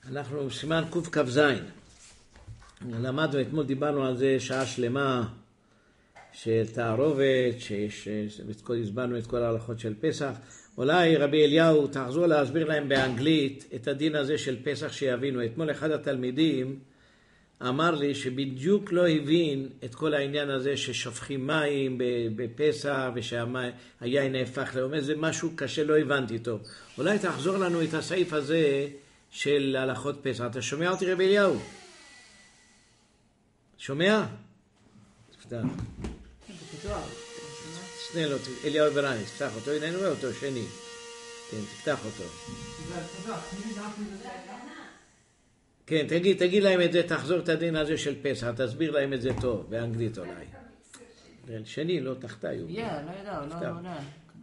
אנחנו סימן קכ"ז. למדנו, אתמול דיברנו על זה שעה שלמה של תערובת, הסברנו את כל ההלכות של פסח. אולי רבי אליהו תחזור להסביר להם באנגלית את הדין הזה של פסח שיבינו. אתמול אחד התלמידים אמר לי שבדיוק לא הבין את כל העניין הזה ששופכים מים בפסח ושהיין נהפך לאומר, זה משהו קשה, לא הבנתי טוב. אולי תחזור לנו את הסעיף הזה של הלכות פסח. אתה שומע אותי רבי אליהו? שומע? תפתח. שני לו, אליהו ברני, תפתח אותו, הנה אני רואה אותו, שני. כן, תפתח אותו. כן, תגיד להם את זה, תחזור את הדין הזה של פסח, תסביר להם את זה טוב, באנגלית אולי. שני, לא תחתיו. לא יודע, לא שומע.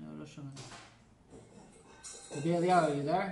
רבי אליהו, you there?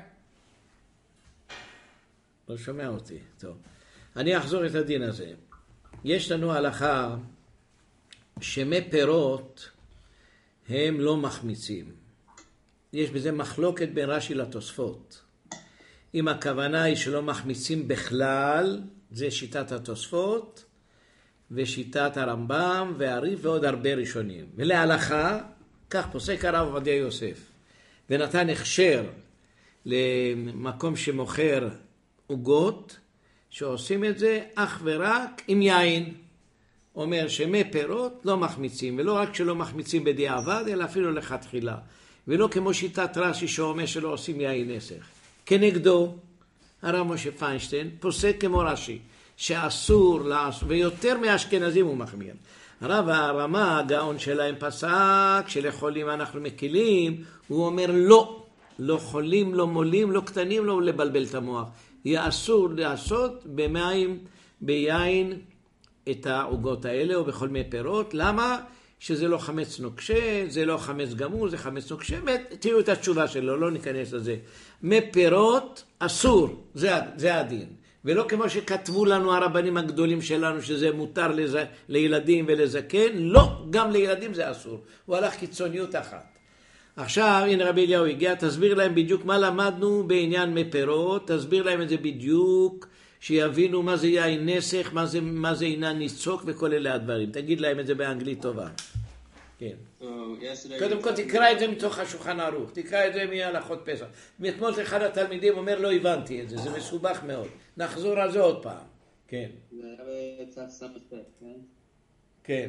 לא שומע אותי, טוב. אני אחזור את הדין הזה. יש לנו הלכה שמי פירות הם לא מחמיצים. יש בזה מחלוקת בין רש"י לתוספות. אם הכוונה היא שלא מחמיצים בכלל, זה שיטת התוספות ושיטת הרמב"ם והרי"ף ועוד הרבה ראשונים. ולהלכה, כך פוסק הרב עובדיה יוסף, ונתן הכשר למקום שמוכר עוגות, שעושים את זה אך ורק עם יין. אומר שמי פירות לא מחמיצים, ולא רק שלא מחמיצים בדיעבד, אלא אפילו לכתחילה. ולא כמו שיטת רש"י שאומר שלא עושים יין נסך. כנגדו, הרב משה פיינשטיין פוסק כמו רש"י, שאסור לעשות, ויותר מאשכנזים הוא מחמיר. הרב הרמה, הגאון שלהם פסק, שלחולים אנחנו מקילים, הוא אומר לא, לא חולים, לא מולים, לא קטנים, לא לבלבל את המוח. יהיה אסור לעשות במים, ביין, את העוגות האלה או בכל מיני פירות. למה? שזה לא חמץ נוקשה, זה לא חמץ גמור, זה חמץ נוקשה. תראו את התשובה שלו, לא ניכנס לזה. מפירות אסור, זה הדין. ולא כמו שכתבו לנו הרבנים הגדולים שלנו שזה מותר לילדים ולזקן, לא, גם לילדים זה אסור. הוא הלך קיצוניות אחת. עכשיו, הנה רבי אליהו הגיע, תסביר להם בדיוק מה למדנו בעניין מפירות, תסביר להם את זה בדיוק, שיבינו מה זה יין נסך, מה זה עינן ניצוק וכל אלה הדברים. תגיד להם את זה באנגלית טובה. כן. קודם כל תקרא את זה מתוך השולחן ערוך, תקרא את זה מהלכות פסח. מאתמול אחד התלמידים אומר לא הבנתי את זה, זה מסובך מאוד. נחזור על זה עוד פעם. כן. זה היה בצד סמספק, כן? כן.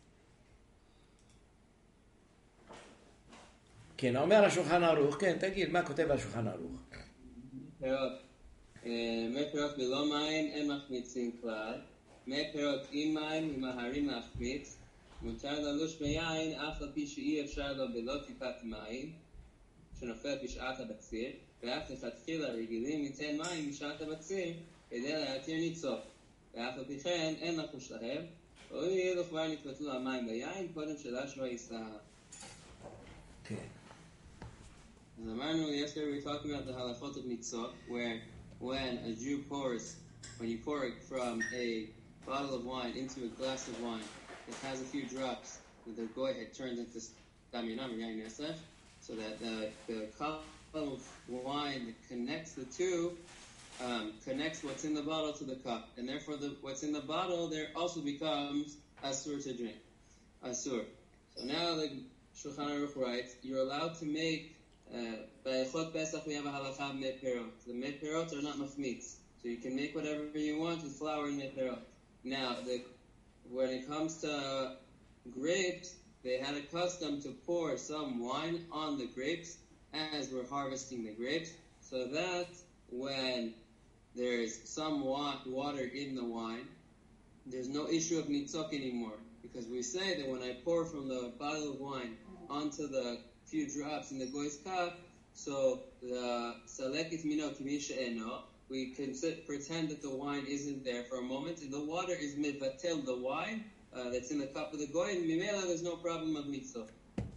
כן, אומר השולחן ערוך, כן, תגיד, מה כותב השולחן ערוך? פירות. מי פירות בלא מים אין מחמיצים כלל. מי פירות עם מים ממהרים להחמיץ. מותר ללוש ביין אף על פי שאי אפשר לו בלא טיפת מים שנופל בשעת הבציר, ואף לכתחילה רגילים ליתן מים בשעת הבציר כדי להתיר ניצוק, ואף על פי כן אין לחוש להם, ואילו כבר נתבטלו המים ביין קודם שלשו הישראל. כן. אז אמרנו, yesterday we were talking about the halachot of nitzok, where when a Jew pours, when you pour it from a bottle of wine into a glass of wine, it has a few drops that the goy had turned into stam yinam or yain nesef, so that the column of wine that connects the two connects what's in the bottle to the cup, and therefore what's in the bottle there also becomes asur to drink, asur. So now the Shulchan Aruch writes, you're allowed to make by Chot Pesach we have a halacha of mei perot. The mei perot are not machmitz, so you can make whatever you want with flour and mei perot. Now, when it comes to grapes, they had a custom to pour some wine on the grapes as we're harvesting the grapes, so that when there's some water in the wine, there's no issue of nitzok anymore. Because we say that when I pour from the bottle of wine onto the few drops in the goy's cup, so the salekit mino kimisha eno, we can pretend that the wine isn't there for a moment, and the water is mevatel the wine that's in the cup of the goy, and mimela there's no problem of nitzok.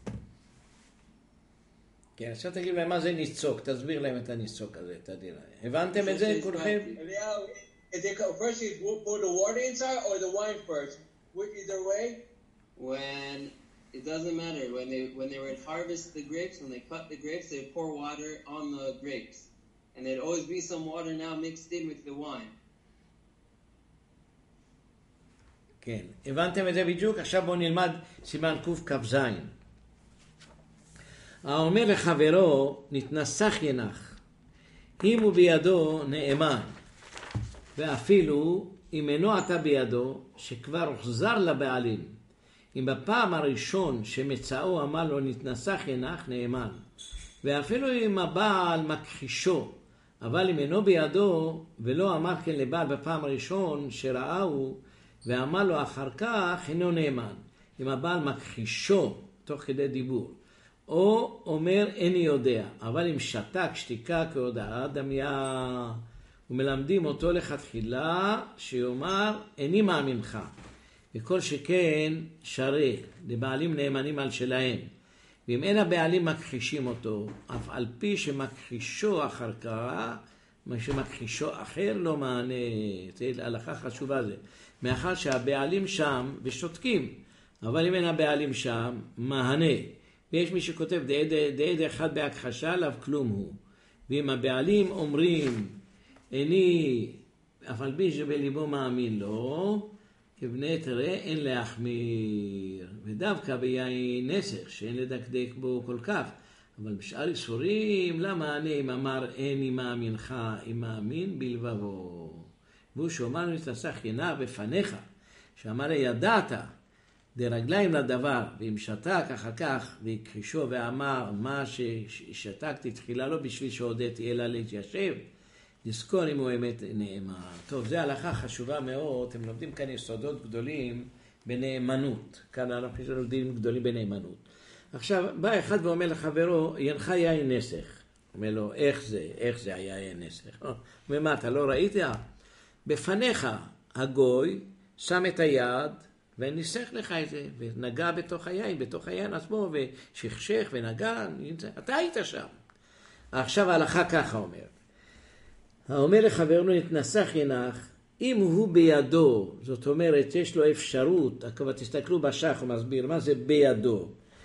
כן, עכשיו תגיד להם מה זה ניצוק, תסביר להם את הניצוק הזה, את הדין. הבנתם את זה כולכם? First you pour the water inside or the wine first? Either way? When it doesn't matter, when they would harvest the grapes, when they cut the grapes, they pour water on the grapes. and there'd always be some water now mixed in with the wine. כן, הבנתם את זה בדיוק? עכשיו בואו נלמד סימן קכ"ז. האומר לחברו, נתנסח ינח, אם הוא בידו נאמן, ואפילו אם אינו אתה בידו, שכבר הוחזר לבעלים. אם בפעם הראשון שמצאו אמר לו נתנסח ינח, נאמן. ואפילו אם הבעל מכחישו, אבל אם אינו בידו, ולא אמר כן לבעל בפעם הראשון שראהו, ואמר לו אחר כך, אינו נאמן. אם הבעל מכחישו תוך כדי דיבור, או אומר איני יודע, אבל אם שתק שתיקה כהודאה דמיה, ומלמדים אותו לכתחילה שיאמר איני מאמינך. וכל שכן שרה לבעלים נאמנים על שלהם. ואם אין הבעלים מכחישים אותו, אף על פי שמכחישו אחר כך, מה שמכחישו אחר לא מענה. זה הלכה חשובה זה. מאחר שהבעלים שם ושותקים, אבל אם אין הבעלים שם, מענה. ויש מי שכותב דעד אחד בהכחשה, עליו כלום הוא. ואם הבעלים אומרים, איני, אף על פי שבליבו מאמין לו, כבני תראה אין להחמיר. ודווקא ביין נסך, שאין לדקדק בו כל כך. אבל בשאר איסורים, למה אני אם אמר איני מאמינך, אם מאמין בלבבו. והוא שאומר נתנסח ינח בפניך, שאמר ידעת, דרגליים לדבר, ואם שתק אחר כך, והכחישו ואמר מה ששתקתי תחילה לא בשביל שהודיתי אלא להתיישב, לזכור אם הוא אמת נאמן. טוב, זו הלכה חשובה מאוד, אתם לומדים כאן יסודות גדולים בנאמנות. כאן אנחנו לומדים גדולים בנאמנות. עכשיו, בא אחד ואומר לחברו, ינך יין נסך. אומר לו, איך זה היה יין נסך? אומר, מה, אתה לא ראית? בפניך הגוי שם את היד וניסח לך את זה, ונגע בתוך היין עצמו, ושכשך ונגע, אתה היית שם. עכשיו ההלכה ככה אומר. האומר לחברנו נתנסח ינח, אם הוא בידו, זאת אומרת, יש לו אפשרות, כבר תסתכלו בשח, הוא מסביר מה זה בידו.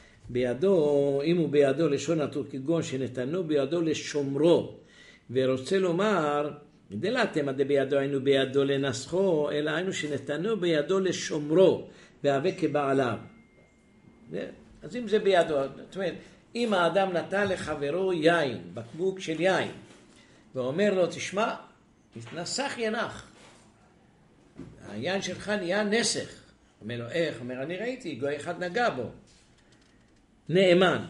בידו, אם הוא בידו לשון נטור כגון שנתנו בידו לשומרו, ורוצה לומר, דלתם עד בידו היינו בידו לנסחו, אלא היינו שנתנו בידו לשומרו, והווה כבעליו. אז אם זה בידו, זאת אומרת, אם האדם נתן לחברו יין, בקבוק של יין, ואומר לו, תשמע, נתנסח ינח. היין שלך נהיה נסך. אומר לו, איך? אומר, אני ראיתי, גוי אחד נגע בו. נאמן.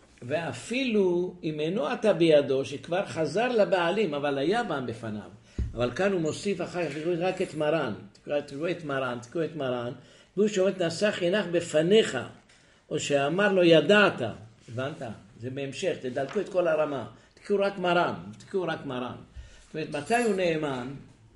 ואפילו אם אינו אתה בידו, שכבר חזר לבעלים, אבל היה בם בפניו. אבל כאן הוא מוסיף אחר כך, תקראו רק את מרן. תקראו את מרן. והוא שאומר, נתנסח ינח בפניך. או שאמר לו, ידעת. הבנת? זה בהמשך, תדלקו את כל הרמה. תקראו רק מרן. זאת אומרת, מתי הוא נאמן?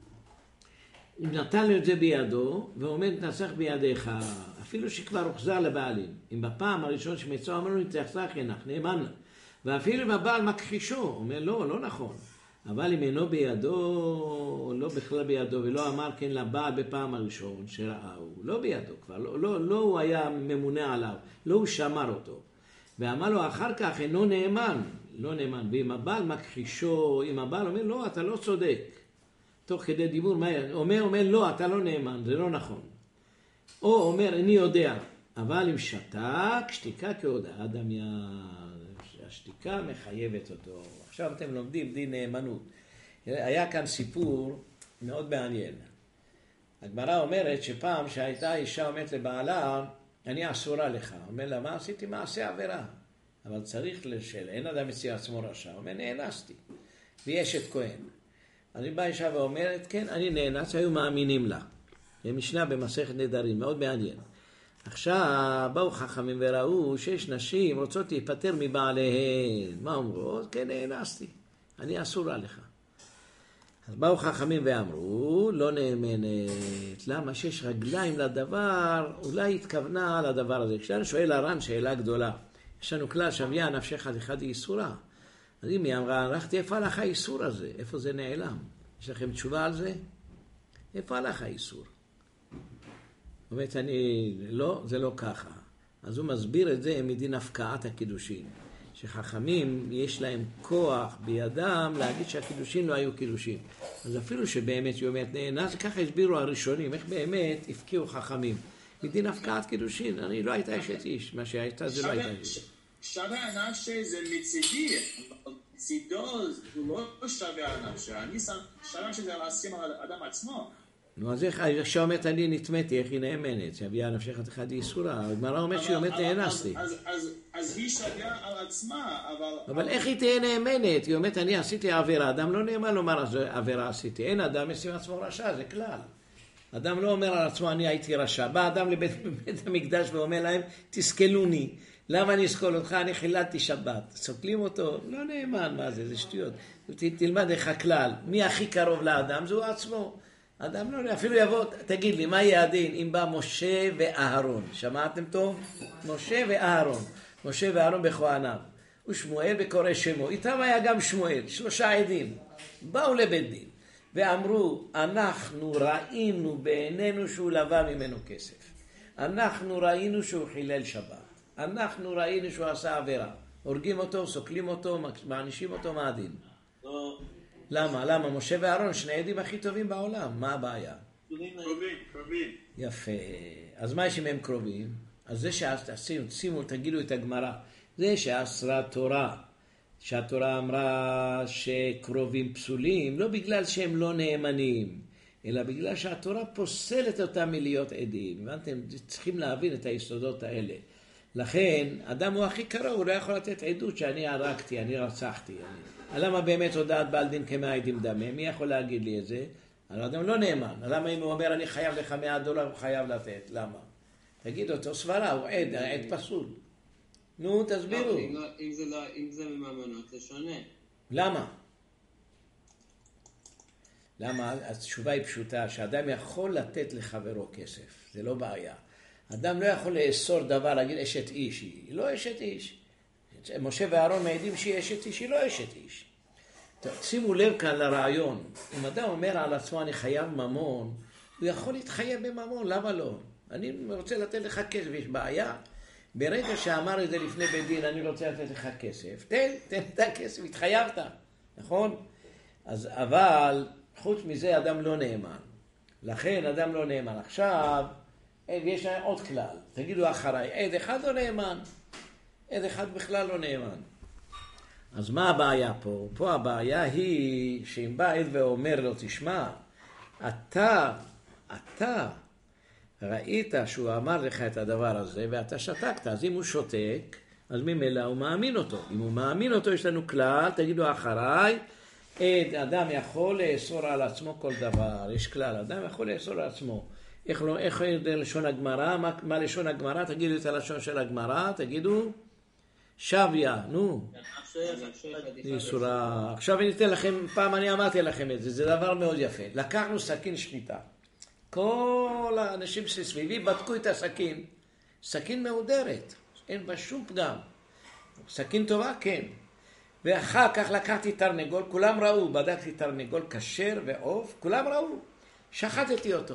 אם נתן לו את זה בידו, ואומר נתנסח בידיך, אפילו שכבר הוחזר לבעלים. אם בפעם הראשון שמצאו אמר לו נתנסח ינח, נאמן. ואפילו אם הבעל מכחישו, אומר לא נכון. אבל אם אינו בידו, לא בכלל בידו, ולא אמר כן לבעל בפעם הראשון שראהו, לא בידו כבר, לא הוא היה ממונה עליו, לא הוא שמר אותו. ואמר לו אחר כך אינו נאמן, לא נאמן. ואם הבעל מכחישו, אם הבעל אומר לא, אתה לא צודק. תוך כדי דיבור, אומר לא, אתה לא נאמן, זה לא נכון. או אומר, אני יודע, אבל אם שתק, שתיקה כהודאה דמיה, השתיקה מחייבת אותו. עכשיו אתם לומדים דין נאמנות. היה כאן סיפור מאוד מעניין. הגמרא אומרת שפעם שהייתה אישה אומרת לבעלה, אני אסורה לך. אומר לה, מה עשיתי? מעשה עבירה. אבל צריך לשאול, אין אדם מציע עצמו רשע. אומר, נאנסתי. ויש את כהן. אז היא באה אישה ואומרת, כן, אני נאנס, היו מאמינים לה. זה משנה במסכת נדרים, מאוד מעניין. עכשיו באו חכמים וראו שיש נשים רוצות להיפטר מבעליהן. מה אומרות? כן, נאנסתי. אני אסורה לך. אז באו חכמים ואמרו, לא נאמנת. למה? שיש רגליים לדבר, אולי התכוונה לדבר הזה. כשאני שואל הר"ן שאלה גדולה. יש לנו כלל שוויה נפשך אחד היא איסורה. אז אם היא אמרה, הלכתי, איפה הלך האיסור הזה? איפה זה נעלם? יש לכם תשובה על זה? איפה הלך האיסור? אומרת, לא, זה לא ככה. אז הוא מסביר את זה מדין הפקעת הקידושין. שחכמים יש להם כוח בידם להגיד שהקידושין לא היו קידושין. אז אפילו שבאמת היא אומרת נאנס, ככה הסבירו הראשונים, איך באמת הפקיעו חכמים. מדין הפקעת קידושין, אני לא הייתה אשת איש, מה שהייתה זה לא הייתה איש. שווה הנפשי זה מצידי, מצידו הוא לא שווה הנפשי, אני שווה שזה להסכים על האדם עצמו. נו, אז איך שאומרת אני נטמאתי, איך היא נאמנת? שהביאה נפשך תחת איסורה. הגמרא אומרת שהיא אומרת נאנסתי. אז היא שווה על עצמה, אבל איך היא תהיה נאמנת? היא אומרת אני עשיתי עבירה, אדם לא נאמן לומר עבירה עשיתי. אין אדם ישים עצמו רשע, זה כלל. אדם לא אומר על עצמו אני הייתי רשע. בא אדם לבית המקדש ואומר להם תסכלוני. למה אני אסכול אותך? אני חיללתי שבת. סוקלים אותו? לא נאמן, מה זה? זה שטויות. תלמד איך הכלל. מי הכי קרוב לאדם? זהו עצמו. אדם לא, אפילו יבוא, תגיד לי, מה יהיה הדין אם בא משה ואהרון? שמעתם טוב? משה ואהרון. משה ואהרון בכהניו. ושמואל בקורא שמו. איתם היה גם שמואל, 3 עדים. באו לבית דין ואמרו, אנחנו ראינו בעינינו שהוא לווה ממנו כסף. אנחנו ראינו שהוא חילל שבת. אנחנו ראינו שהוא עשה עבירה. הורגים אותו, סוקלים אותו, מענישים אותו, מה הדין? למה? למה? משה ואהרון, 2 עדים הכי טובים בעולם. מה הבעיה? קרובים. יפה. אז מה יש אם הם קרובים? אז זה שימו, תגידו את הגמרא. זה שאסרה תורה, שהתורה אמרה שקרובים פסולים, לא בגלל שהם לא נאמנים, אלא בגלל שהתורה פוסלת אותם מלהיות עדים. הבנתם? צריכים להבין את היסודות האלה. לכן, אדם הוא הכי קרוב, הוא לא יכול לתת עדות שאני הרגתי, אני רצחתי. למה באמת הודעת בעל דין כ100 עדים דמה? מי יכול להגיד לי את זה? האדם לא נאמן. למה אם הוא אומר אני חייב לך $100, הוא חייב לתת? למה? תגיד אותו סברה, הוא עד, העד פסול. נו, תסבירו. אם זה מממנות, זה שונה. למה? למה? התשובה היא פשוטה, שאדם יכול לתת לחברו כסף. זה לא בעיה. אדם לא יכול לאסור דבר, להגיד אשת איש. היא לא אשת איש. משה ואהרון מעידים שהיא אשת איש, היא לא אשת איש. שימו לב כאן לרעיון. אם אדם אומר על עצמו אני חייב ממון, הוא יכול להתחייב בממון, למה לא? אני רוצה לתת לך כסף, יש בעיה. ברגע שאמר את זה לפני בית דין, אני רוצה לתת לך כסף, תן את הכסף, התחייבת, נכון? אז אבל חוץ מזה אדם לא נאמן. לכן אדם לא נאמן. עכשיו, יש עוד כלל, תגידו אחריי, עד אחד לא נאמן, עד אחד בכלל לא נאמן. אז מה הבעיה פה? פה הבעיה היא שאם בא עד ואומר לו, תשמע, אתה ראית שהוא אמר לך את הדבר הזה ואתה שתקת, אז אם הוא שותק, אז ממילא הוא מאמין אותו. אם הוא מאמין אותו, יש לנו כלל, תגידו אחריי, אדם יכול לאסור על עצמו כל דבר, יש כלל, אדם יכול לאסור על עצמו. איך לשון הגמרא? מה לשון הגמרא? תגידו את הלשון של הגמרא, תגידו שביה, נו. איסורה. עכשיו אני אתן לכם, פעם אני אמרתי לכם את זה, זה דבר מאוד יפה. לקחנו סכין שחיטה. כל האנשים שסביבי בדקו את הסכין. סכין מהודרת, אין בה שום פגם. סכין טובה, כן. ואחר כך לקחתי תרנגול, כולם ראו, בדקתי תרנגול כשר ועוף, כולם ראו. שחטתי אותו.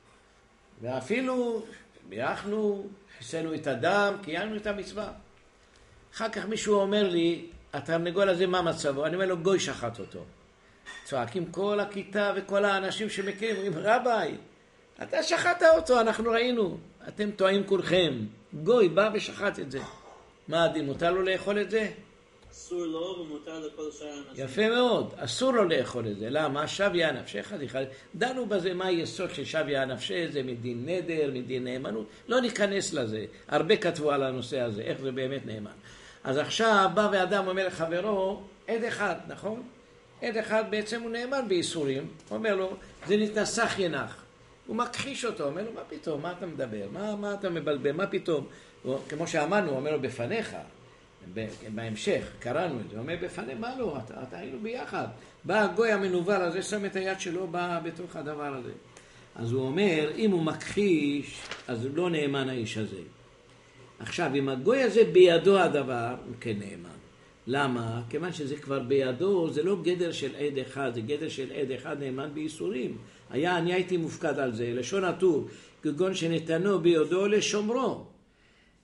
ואפילו בירכנו, חיסנו את הדם, קיימנו את המצווה. אחר כך מישהו אומר לי, התרנגול הזה מה מצבו? אני אומר לו, גוי שחט אותו. צועקים כל הכיתה וכל האנשים שמכירים, אומרים, רבי, אתה שחט אותו, אנחנו ראינו. אתם טועים כולכם. גוי בא ושחט את זה. מה הדין? מותר לו לאכול את זה? אסור לו ומותר לכל שאר האנשים. יפה מאוד, אסור לו לאכול את זה. למה? שביה נפשך. דנו בזה מה היסוד של שביה נפשך, זה מדין נדר, מדין נאמנות. לא ניכנס לזה. הרבה כתבו על הנושא הזה, איך זה באמת נאמן. אז עכשיו בא ואדם אומר לחברו, עד אחד, נכון? עד אחד בעצם הוא נאמן באיסורים. הוא אומר לו, זה נתנסח ינח. הוא מכחיש אותו, אומר לו, מה פתאום? מה אתה מדבר? מה אתה מבלבל? מה פתאום? כמו שאמרנו, הוא אומר לו, בפניך. בהמשך, קראנו את זה, הוא אומר בפני, מה לא, אתה היינו ביחד. בא הגוי המנוול הזה, שם את היד שלו בתוך הדבר הזה. אז הוא אומר, אם הוא מכחיש, אז לא נאמן האיש הזה. עכשיו, אם הגוי הזה בידו הדבר, הוא כן נאמן. למה? כיוון שזה כבר בידו, זה לא גדר של עד אחד, זה גדר של עד אחד נאמן בייסורים. אני הייתי מופקד על זה, לשון הטור, כגון שנתנו בידו לשומרו.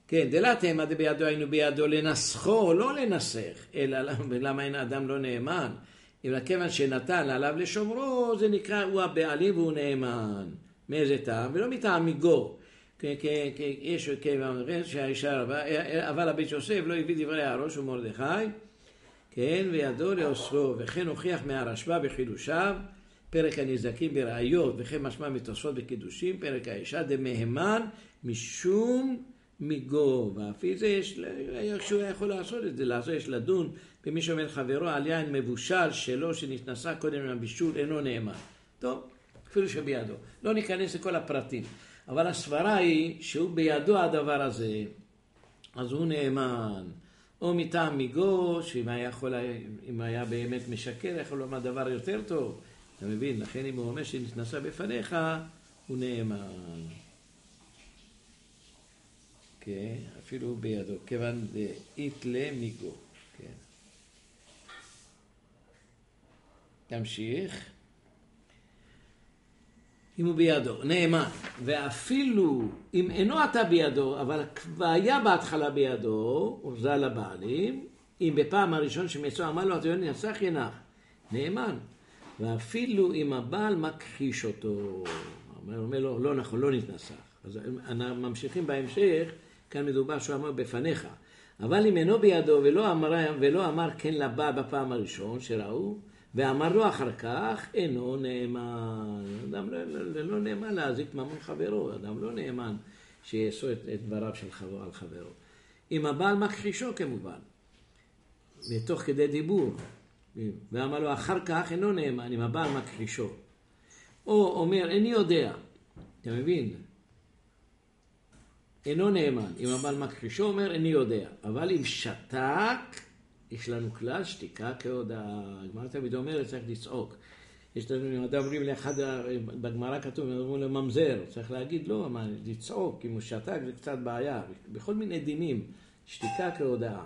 כן, דלתמה דבידו היינו בידו לנסחו, לא לנסח, אלא למה אין האדם לא נאמן? אם כיוון שנתן עליו לשומרו, זה נקרא, הוא הבעלים והוא נאמן. מאיזה טעם? ולא מטעם מיגו. יש כיוון שהאישה אבל הבית יוסף לא הביא דברי הראש ומרדכי, כן, וידו לאוסרו, וכן הוכיח מהרשב"א בחידושיו, פרק הנזקים בראיות, וכן משמע מתוספות בקידושים, פרק האישה דמהמן משום מיגו, ואפי זה שהוא יכול לעשות את זה, יש לדון במי שאומר חברו על יין מבושל שלו שנתנסה קודם לבישול אינו נאמן. טוב, אפילו שבידו. לא ניכנס לכל הפרטים. אבל הסברה היא שהוא בידו הדבר הזה, אז הוא נאמן. או מטעם מיגו, שאם היה באמת משקר, יכול לומר דבר יותר טוב. אתה מבין? לכן אם הוא אומר שנתנסה בפניך, הוא נאמן. כן, אפילו בידו. כיוון דאית מיגו. כן. תמשיך. אם הוא בידו, נאמן, ואפילו אם אינו אתה בידו, אבל היה בהתחלה בידו, הורזה לבעלים, אם בפעם הראשון שמצוא אמר לו, אתה יודע, נסח ינח, נאמן, ואפילו אם הבעל מכחיש אותו, אומר לו, לא נכון, לא נתנסח. אז אנחנו ממשיכים בהמשך, כאן מדובר שהוא אמר בפניך, אבל אם אינו בידו ולא אמר כן לבעל בפעם הראשון שראו, ואמר לו אחר כך, אינו נאמן. אדם לא נאמן להזיק ממון חברו. אדם לא נאמן שיעשו את דבריו של חברו על חברו. אם הבעל מכחישו כמובן, מתוך כדי דיבור, ואמר לו אחר כך, אינו נאמן, אם הבעל מכחישו. או אומר, איני יודע. אתה מבין? אינו נאמן. אם הבעל מכחישו, אומר, איני יודע. אבל אם שתק, יש לנו כלל שתיקה כהודאה. הגמרא תמיד אומרת, צריך לצעוק. יש לנו, אם אדם אומרים לאחד, בגמרא כתוב, אומרים לממזר, צריך להגיד לא, לצעוק, אם הוא שתק זה קצת בעיה. בכל מיני דינים, שתיקה כהודאה.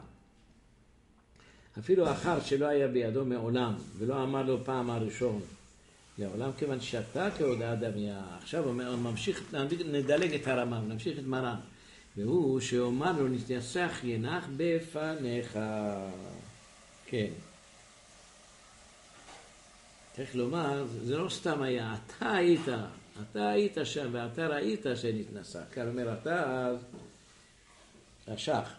אפילו אחר שלא היה בידו מעולם, ולא אמר לו פעם הראשון, לעולם כיוון שתק כהודאה דמיה. עכשיו ממשיך, נדלג את הרמה, נמשיך את מרן. והוא שאומר לו נתנסח ינח בפניך. כן. צריך לומר, זה לא סתם היה, אתה היית שם ואתה ראית שנתנסח. כאן אומר אתה אז, השח.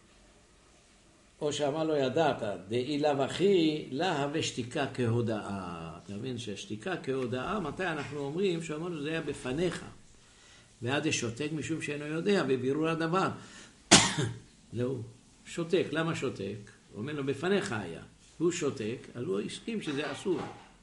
או שאמר לו ידעת, דאי לה וכי לה ושתיקה כהודאה. אתה מבין שהשתיקה כהודאה, מתי אנחנו אומרים שאמרנו זה היה בפניך. ועד שותק משום שאינו יודע, בבירור הדבר. לא, שותק, למה שותק? הוא אומר לו, בפניך היה. הוא שותק, אז הוא הסכים שזה אסור.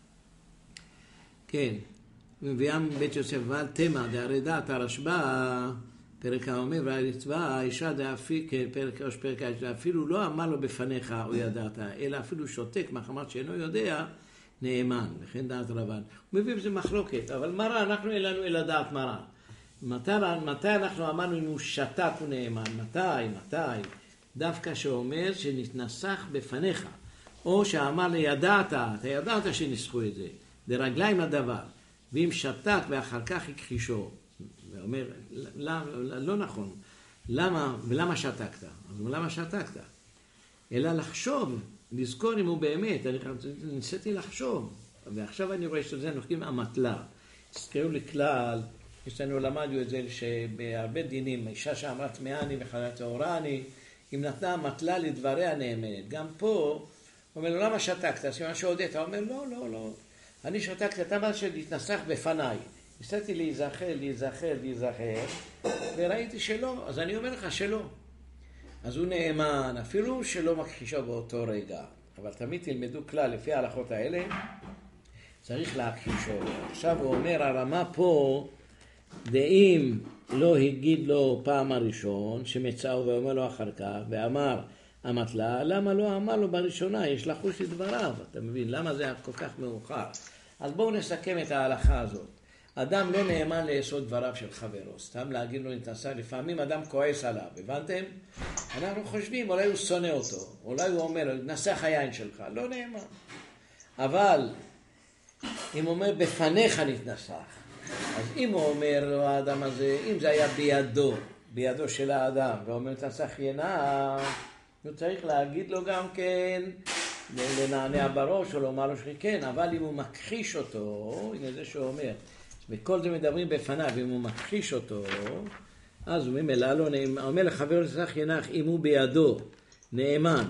כן, וים בית יוסף ועל תמה, דהרי דעת הרשב"א, פרק האומר, והרצבא, האישה דאפיק, פרק האישה, אפילו לא אמר לו בפניך או ידעת, אלא אפילו שותק, מחמת שאינו יודע, נאמן, וכן דעת רבן. הוא מביא בזה מחלוקת, אבל מרן, אנחנו אין לנו אלא דעת מרן. מתי אנחנו אמרנו אם הוא שתק הוא נאמן? מתי? דווקא שאומר שנתנסח בפניך, או שאמר לידעת, אתה ידעת שנסחו את זה, לרגליים לדבר, ואם שתק ואחר כך הכחישו, ואומר, לא נכון, ולמה שתקת? אז למה שתקת? אלא לחשוב, לזכור אם הוא באמת, אני ניסיתי לחשוב, ועכשיו אני רואה שזה נוחקים המטלה. תזכרו לי כלל, יש לנו למדנו את זה שבהרבה דינים, אישה שאמרה טמאני וחלה טהורני, אם נתנה מטלה לדבריה נאמנת. גם פה, הוא אומר לו, למה שתקת? סימן שהודית, הוא אומר, לא. אני שתקת, אתה מה שנתנסח בפניי. ניסיתי להיזכר, וראיתי שלא, אז אני אומר לך שלא. אז הוא נאמן, אפילו שלא מכחישו באותו רגע. אבל תמיד תלמדו כלל, לפי ההלכות האלה, צריך להכחישו. עכשיו הוא אומר, הרמה פה, דאם לא הגיד לו פעם הראשון, שמצאו ואומר לו אחר כך, ואמר המטלה, למה לא אמר לו בראשונה, יש לחוש את דבריו, אתה מבין, למה זה כל כך מאוחר? אז בואו נסכם את ההלכה הזאת. אדם לא נאמן לעשות דבריו של חברו, סתם להגיד לו נתנסה, לפעמים אדם כועס עליו, הבנתם? אנחנו חושבים, אולי הוא שונא אותו, אולי הוא אומר לו, נסח היין שלך, לא נאמן. אבל אם הוא אומר, בפניך נתנסח, אז אם הוא אומר לו האדם הזה, אם זה היה בידו, בידו של האדם, ואומר תנסח ינח, הוא צריך להגיד לו גם כן, לנענע בראש או לומר לו שכן, אבל אם הוא מכחיש אותו, הנה זה שהוא אומר, בכל זה מדברים בפניו, אם הוא מכחיש אותו, אז הוא ממילא לא נאמן, אומר לחבר תנסח ינח, אם הוא בידו נאמן,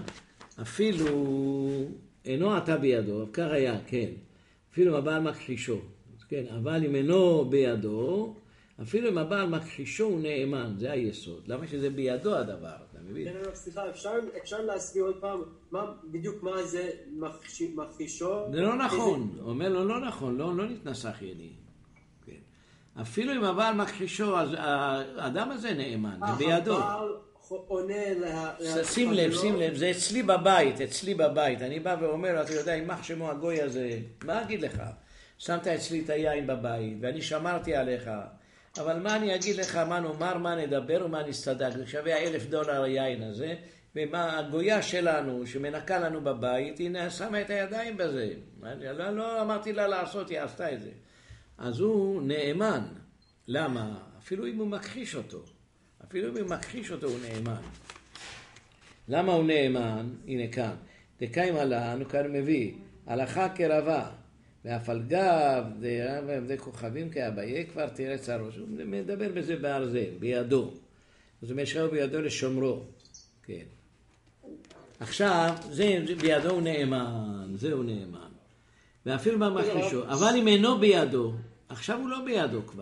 אפילו אינו אתה בידו, כך היה, כן, אפילו אם הבעל מכחישו, כן, אבל אם אינו בידו, אפילו אם הבעל מכחישו הוא נאמן, זה היסוד. למה שזה בידו הדבר, אתה מבין? כן, סליחה, אפשר להסביר עוד פעם, בדיוק מה זה מכחישו? זה לא נכון, הוא אומר לו לא נכון, לא נתנסח יני. כן. אפילו אם הבעל מכחישו, אז האדם הזה נאמן, זה בידו. הבעל עונה שים לב, זה אצלי בבית, אני בא ואומר לו, אתה יודע, יימח שמו הגוי הזה, מה אגיד לך? שמת אצלי את היין בבית, ואני שמרתי עליך, אבל מה אני אגיד לך, מה נאמר, מה נדבר ומה נסתדק, זה שווה $1,000 היין הזה, ומה הגויה שלנו שמנקה לנו בבית, היא שמה את הידיים בזה, לא אמרתי לה לעשות, היא עשתה את זה. אז הוא נאמן, למה? אפילו אם הוא מכחיש אותו, הוא נאמן. למה הוא נאמן? הנה כאן, דקיים עלן, הוא כאן מביא, הלכה כרבה, ואף על גב, זה כוכבים כאביה, כבר תראה צרוש. הוא מדבר בזה בארזל, בידו. זאת אומרת שהוא בידו לשומרו. כן. עכשיו, זה בידו הוא נאמן, זהו נאמן. ואפילו במכחישו. אבל אם אינו בידו, עכשיו הוא לא בידו כבר.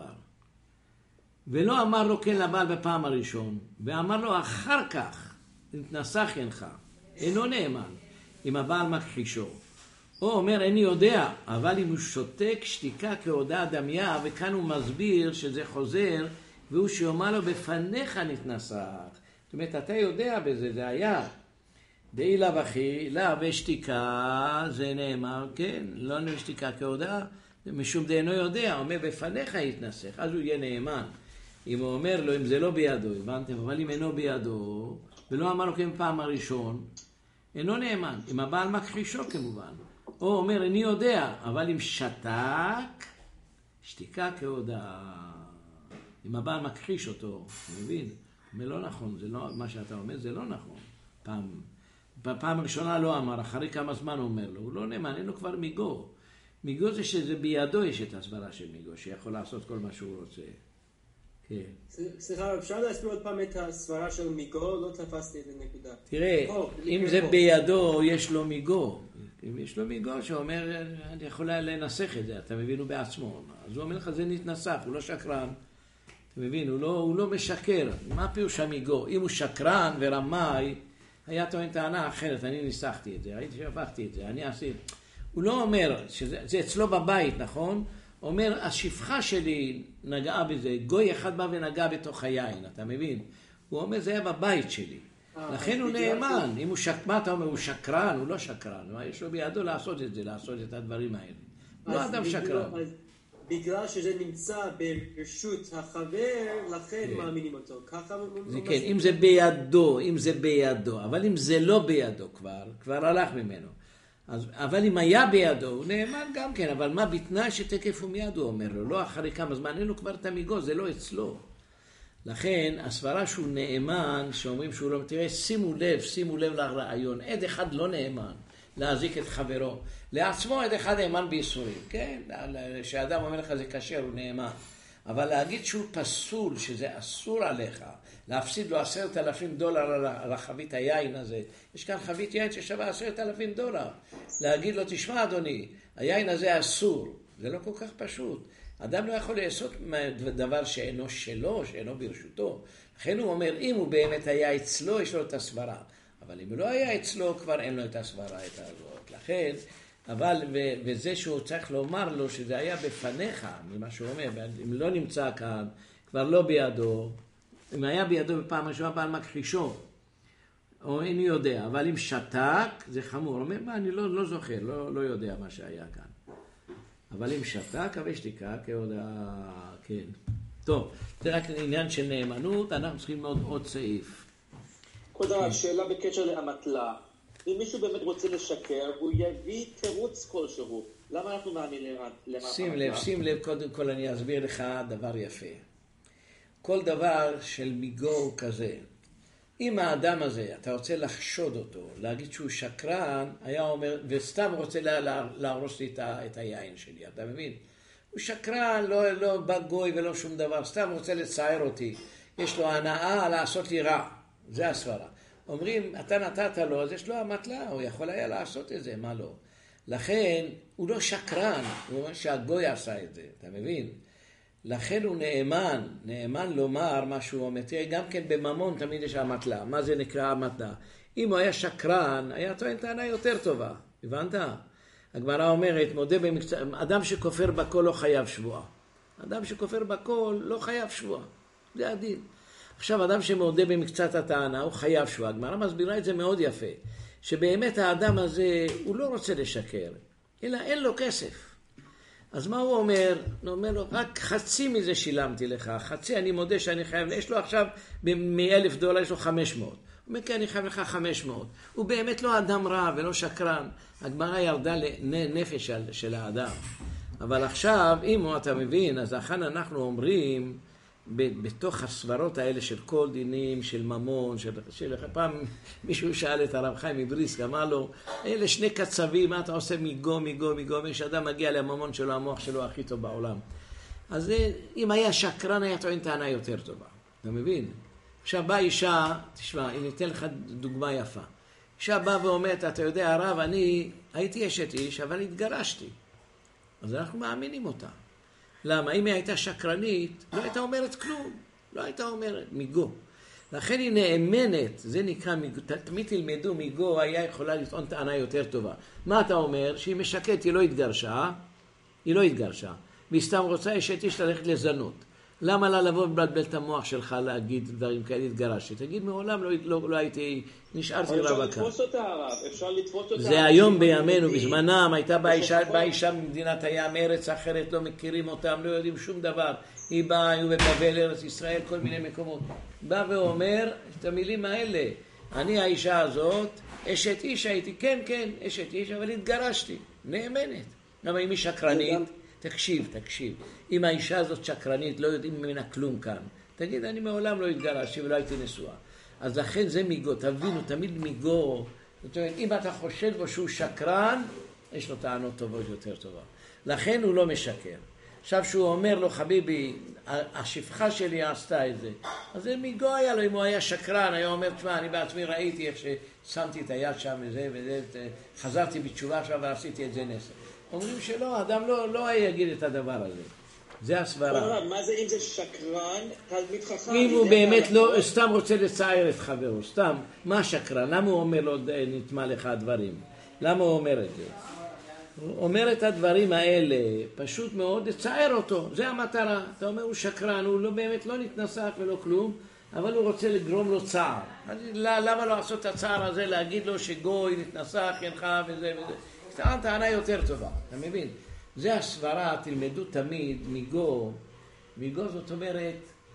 ולא אמר לו כן לבעל בפעם הראשון, ואמר לו אחר כך, נתנסח ינך, אינו נאמן, אם הבעל מכחישו. הוא אומר, איני יודע, אבל אם הוא שותק שתיקה כהודעה דמיה, וכאן הוא מסביר שזה חוזר, והוא שאומר לו, בפניך נתנסח. זאת אומרת, אתה יודע בזה, זה היה. דאי לה וכי, לה ושתיקה, זה נאמר, כן, לא נשתיקה כהודעה, משום דאינו יודע, הוא אומר, בפניך יתנסח, אז הוא יהיה נאמן. אם הוא אומר לו, אם זה לא בידו, הבנתם, אבל אם אינו בידו, ולא אמר לו כן פעם הראשון, אינו נאמן, אם הבעל מכחישו כמובן. או אומר, אני יודע, אבל אם שתק, שתיקה כהודעה. אם הבעל מכחיש אותו, אתה מבין? זה לא נכון, זה לא, מה שאתה אומר זה לא נכון. בפעם הראשונה לא אמר, אחרי כמה זמן הוא אומר לו, הוא לא נאמן, אין לו כבר מיגו. מיגו זה שזה בידו יש את הסברה של מיגו, שיכול לעשות כל מה שהוא רוצה. כן. סליחה, אפשר להסביר עוד פעם את הסברה של מיגו? לא תפסתי את הנקודה. תראה, אם זה בידו, יש לו מיגו. אם יש לו מיגו שאומר, אני יכול לנסח את זה, אתה מבין, הוא בעצמו. אז הוא אומר לך, זה נתנסח, הוא לא שקרן. אתה מבין, הוא לא משקר. מה פירוש המיגו? אם הוא שקרן ורמאי, היה טוען טענה אחרת, אני ניסחתי את זה, הייתי שהפכתי את זה, אני עשיתי. הוא לא אומר, זה אצלו בבית, נכון? הוא אומר, השפחה שלי נגעה בזה, גוי אחד בא ונגע בתוך היין, אתה מבין? הוא אומר, זה היה בבית שלי. לכן הוא נאמן. אם הוא מה אתה אומר, הוא שקרן, הוא לא שקרן. יש לו בידו לעשות את זה, לעשות את הדברים האלה. לא אדם שקרן. בגלל שזה נמצא ברשות החבר, לכן מאמינים אותו. ככה זה כן, אם זה בידו, אבל אם זה לא בידו כבר הלך ממנו. אבל אם היה בידו, הוא נאמן גם כן, אבל מה בתנאי שתקף ומיד הוא אומר לו, לא אחרי כמה זמן, אין לו כבר את המיגו, זה לא אצלו. לכן, הסברה שהוא נאמן, שאומרים שהוא לא, תראה, שימו לב לרעיון, עד אחד לא נאמן להזיק את חברו, לעצמו עד אחד נאמן ביסורים, כן? שאדם אומר לך זה כשר, הוא נאמן. אבל להגיד שהוא פסול, שזה אסור עליך, להפסיד לו $10,000 על החבית היין הזה. יש כאן חבית יין ששווה $10,000. להגיד לו, תשמע אדוני, היין הזה אסור. זה לא כל כך פשוט. אדם לא יכול לעשות דבר שאינו שלו, שאינו ברשותו. לכן הוא אומר, אם הוא באמת היה אצלו, יש לו את הסברה. אבל אם הוא לא היה אצלו, כבר אין לו את הסברה, את הזאת. לכן, אבל, וזה שהוא צריך לומר לו, שזה היה בפניך, ממה שהוא אומר, אם לא נמצא כאן, כבר לא בידו, אם היה בידו בפעם ראשונה, בעל מכחישו, או איני יודע, אבל אם שתק, זה חמור. הוא אומר, מה, אני לא זוכר, לא יודע מה שהיה כאן. אבל אם שתק, אבל שתיקה, כהודעה, כן. טוב, זה רק עניין של נאמנות, אנחנו צריכים מאוד עוד סעיף. כבוד הרב, שאלה בקשר לאמתלה. אם מישהו באמת רוצה לשקר, הוא יביא תירוץ כלשהו. למה אנחנו מאמינים לאמתלה? שים לב, קודם כל אני אסביר לך דבר יפה. כל דבר של מיגו כזה. אם האדם הזה, אתה רוצה לחשוד אותו, להגיד שהוא שקרן, היה אומר, וסתם רוצה להרוס לי את היין שלי, אתה מבין? הוא שקרן, לא בא גוי ולא שום דבר, סתם רוצה לצייר אותי. יש לו הנאה לעשות לי רע. זה הסברה. אומרים, אתה נתת לו, אז יש לו המטלה, הוא יכול היה לעשות את זה, מה לא? לכן, הוא לא שקרן, הוא אומר שהגוי עשה את זה, אתה מבין? לכן הוא נאמן לומר מה שהוא אומר. תראה, גם כן בממון תמיד יש המטלה. מה זה נקרא המטלה? אם הוא היה שקרן, היה טוען טענה יותר טובה. הבנת? הגמרא אומרת, אדם שכופר בכל לא חייב שבועה. אדם שכופר בכל לא חייב שבועה. זה הדין. עכשיו, אדם שמודה במקצת הטענה, הוא חייב שבועה. הגמרא מסבירה את זה מאוד יפה. שבאמת האדם הזה, הוא לא רוצה לשקר, אלא אין לו כסף. אז מה הוא אומר? הוא אומר לו, רק חצי מזה שילמתי לך, חצי אני מודה שאני חייב, יש לו עכשיו $1,000, יש לו 500. הוא אומר, כן, אני חייב לך 500. הוא באמת לא אדם רע ולא שקרן. הגמרא ירדה לנפש של האדם. אבל עכשיו, אם אתה מבין, אז לכן אנחנו אומרים, בתוך הסברות האלה של כל דינים, של ממון, פעם מישהו שאל את הרב חיים מבריסק, אמר לו, אלה שני קצבים, מה אתה עושה מיגו, שאדם מגיע לממון שלו, המוח שלו הכי טוב בעולם. אז אם היה שקרן, היה טוען טענה יותר טובה. אתה מבין? עכשיו באה אישה, תשמע, אני אתן לך דוגמה יפה. אישה באה ואומרת, אתה יודע, הרב, אני הייתי אשת איש, אבל התגרשתי. אז אנחנו מאמינים אותה. למה? אם היא הייתה שקרנית, לא הייתה אומרת כלום. לא הייתה אומרת מיגו. לכן היא נאמנת, זה נקרא מיגו. תמיד תלמדו מיגו, היה יכולה לטעון טענה יותר טובה. מה אתה אומר? שהיא משקרת, היא לא התגרשה. והיא סתם רוצה אשת איש ללכת לזנות. למה לה לבוא ולבלבל את המוח שלך להגיד דברים כאלה, התגרשתי? תגיד, מעולם לא הייתי, נשארתי רווקה. אפשר לתפוס אותה, הרב. אפשר לתפוס אותה. זה היום בימינו, בזמנם, הייתה באה אישה ממדינת הים, ארץ אחרת, לא מכירים אותם, לא יודעים שום דבר. היא באה, היו בבבל, ארץ ישראל, כל מיני מקומות. בא ואומר את המילים האלה, אני האישה הזאת, אשת איש הייתי, כן, אשת איש, אבל התגרשתי, נאמנת. למה אם היא שקרנית? תקשיב. אם האישה הזאת שקרנית, לא יודעים ממנה כלום כאן. תגיד, אני מעולם לא התגרשתי ולא הייתי נשואה. אז לכן זה מיגו, תבינו, תמיד מיגו. זאת אומרת, אם אתה חושד בו שהוא שקרן, יש לו טענות טובות יותר טובה. לכן הוא לא משקר. עכשיו שהוא אומר לו, חביבי, השפחה שלי עשתה את זה. אז זה מיגו היה לו, אם הוא היה שקרן, היה אומר, תשמע, אני בעצמי ראיתי איך ששמתי את היד שם וזה, חזרתי בתשובה עכשיו ועשיתי את זה נסר. אומרים שלא, האדם לא יגיד את הדבר הזה. זה הסברה. מה זה אם זה שקרן, תלמיד חכם? אם הוא באמת לא, סתם רוצה לצייר את חברו, סתם, מה שקרן? למה הוא אומר לו, נטמע לך הדברים? למה הוא אומר את זה? הוא אומר את הדברים האלה, פשוט מאוד לצייר אותו, זה המטרה. אתה אומר, הוא שקרן, הוא לא באמת לא נתנסח ולא כלום, אבל הוא רוצה לגרום לו צער. למה לא לעשות את הצער הזה, להגיד לו שגוי, נתנסח, ינך וזה וזה? טענה יותר טובה, אתה מבין? זה הסברה, תלמדו תמיד, מיגו זאת אומרת,